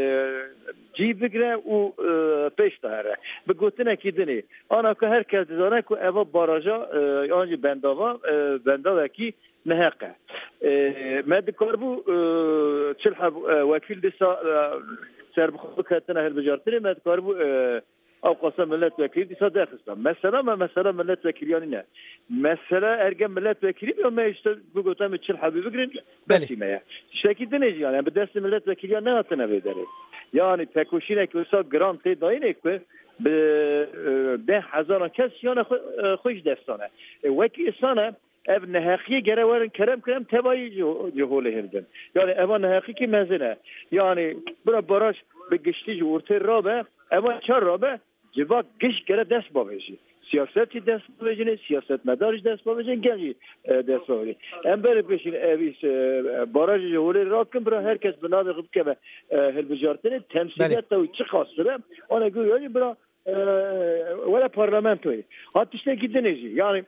جی بگره و پیش داره بگوتنه کی دنی آنها که هر کس داره که اوا باراجا آنجی بنداوا بنداوا کی نهقه مد کاربو چل حب وکیل دسا سر بخوب کتنه هل بجارتنه مد کاربو او قسم ملت وکیل دسا داخستم مثلا ما مثلا ملت وکیلیانی نه مثلا ارجع ملت وکیلی یا ما است بگوتم چل حبی بگرین بسی ما شکی دنیجی یعنی به دست ملت وکیلیان نه تنه بداره یعنی تکوشینه که وسا گرانت داینه که به ده هزار کس یعنی خوش دستانه وکیل سانه ev nehakiye gere varın kerem kerem tebayı cehole hildin. Yani eva nehaki ki mezine. Yani bura baraj be geçtici orta rabe eva çar rabe cevak geç gere dest babeci. Siyaseti dest babecine, siyaset medarij dest babecine genci dest babecine. Em böyle peşin evis baraj cehole rakım bura herkes binadı gıbke ve hilbijartini temsiliyette ve çıkastırı. Ona göre yani bura vela parlamentoyu. Hatta işte gidinici. Yani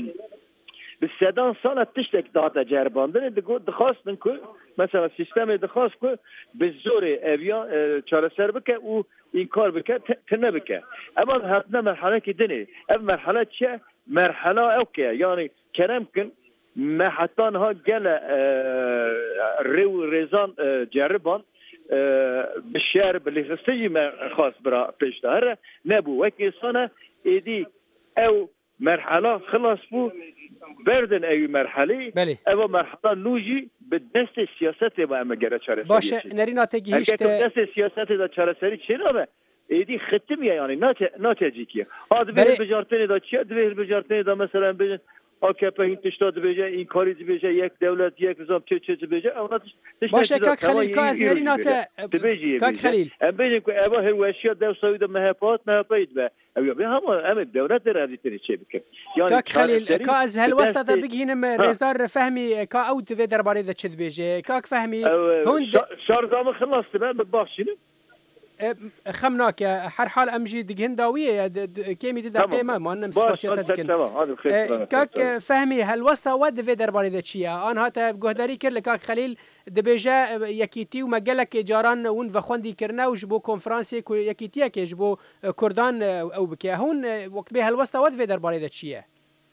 بالسدان سنة تشتك داتا جرباندن دقو دخواستن که مثلا سیستم دخواست که بالزور اویان چاره سر بکه و این کار بکه تنه بکه اما هاتنا مرحله که دنی اما مرحله چه مرحله اوکه یعنی کرم کن ما حتی ها گل رو ریزان جربان بالشعر باللي خستجي ما خاص برا پیش داره نبو وکی سنة ایدی او مرحله خلاص بو بردن ای مرحله بله اما مرحله نوجی به دست سیاست و اما گره چاره باشه نرینا تگیشت دست سیاست دا چاره سری چرا به ایدی ختمیه یعنی نه تجیکیه ها دویر بجارتنی دا چیه دویر بجارتنی دا مثلا بجن آکپه این تشتاد بجه این کاری بجه یک دولت یک نظام چه چه بجه اونا باشه کاک خلیل که از نرینا کاک خلیل ام بجن که اوا هواشیا دو سوید مهپات مهپید به اویا به هم ام دولت رادی تری چه بکن کاک خلیل که از هل وسط دا بگینم رزدار فهمی که او تو درباره دا چه بجه کاک فهمی هون شارزام خلصت من ببخشید خمناك هر حال امجي دقهن داويه كيمي دي قيمه ما نم سباسيات دكن كاك فهمي هل وسطا ود في درباري دچيا ان هاتا گهداري كر لكاك خليل دبيجا يكيتي ومجلك جاران ون وخوندي كرنا وجبو كونفرنسي يكيتيا كجبو كردان او بكيا هون وقت به هل وسطا ود في درباري دچيا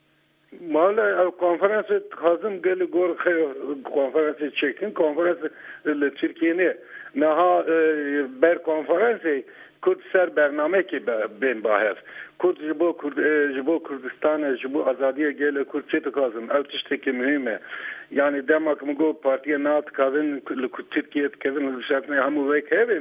مال کنفرانس خازم گل گور کنفرانس چکن کنفرانس ترکیه نه بر کنفرانس کرد سر برنامه که بین باهف کرد جبو کرد جبو کردستان جبو آزادی گل کرد چه تکازم او تشتی که مهمه یعنی دماغ مگو پارتی نات کردن ترکیه کردن شرطه همو وی کردن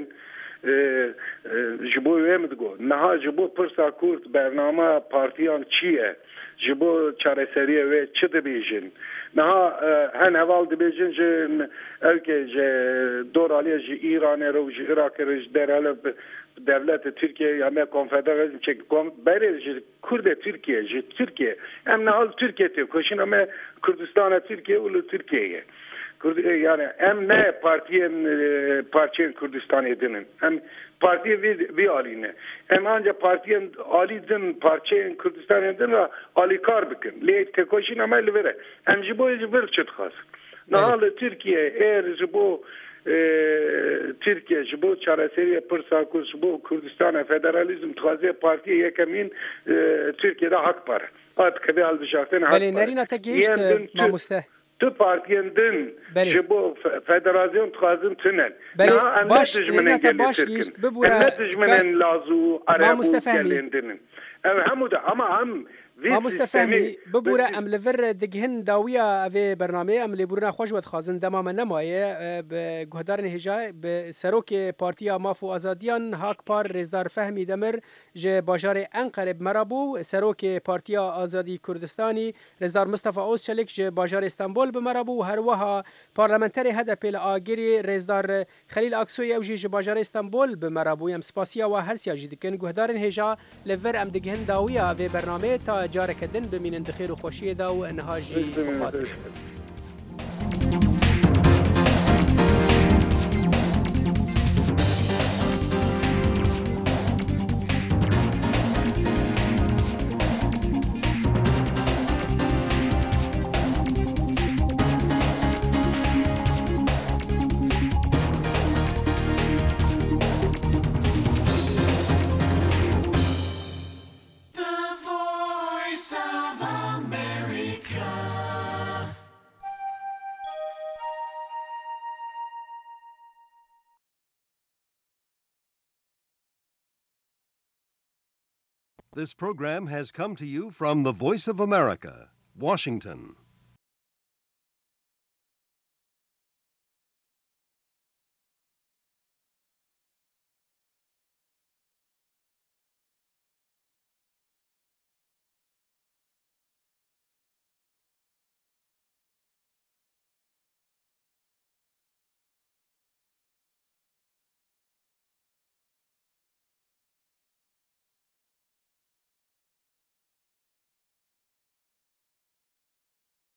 جبو ویم دگو نه جبو پرسا کرد برنامه پارتیان چیه جبو چاره سریه و چه دبیجن نه هن حوال دبیجن جه اوکه جه دور علیه جه ایران رو جه عراق رو جه در حال devlet Türkiye ya me konfederasyon çek kom beri Kurde Türkiye je Türkiye hem ne al Türkiye'de koşun ama Kürdistan'a Türkiye ulu Türkiye'ye yani hem ne partiyen partiyen Kürdistan'ı dinin hem partiye bir bir aline hem ancak partiyen alidin partiyen Kürdistan'ı dinin ali kar bikin le te koşun ama levere hem jibo jibo çıtkhas nahal Türkiye eğer jibo Türkiye jibo çareseri pırsakus jibo Kürdistan federalizm txaze partiye yekemîn Türkiye'de hak var at kebe albişaften hak var beli nerina tegeşt mamuste tu partiyen din jibo federasyon txazın tünen beli baş nerina baş gist bebura tecmenen lazu arabu gelendinin ev hamuda ama ham ما مستفهمي ببورا ام لفر دگهن داويا في برنامج ام لبورنا خوشوت خازن دمام نمايه بگهدارن هجا بسروک پارتیا مافو آزادیان هاک پار رزدار فهمی دمر ج باجار انقره مرابو سروک پارتیا آزادی کردستانی رزدار مصطفی اوسچلک ج باجار استانبول بمرابو هر وها پارلمانتری هدا پیل آگری رزدار خلیل اکسوی او ج باجار استانبول بمرابو ام سپاسیا و هر سیاجی دکن گهدارن هجا لفر ام دگهن داويا في برنامج تا جارك دن بمين اندخير وخوشيه دا وانهاجي مخاطر This program has come to you from the Voice of America, Washington.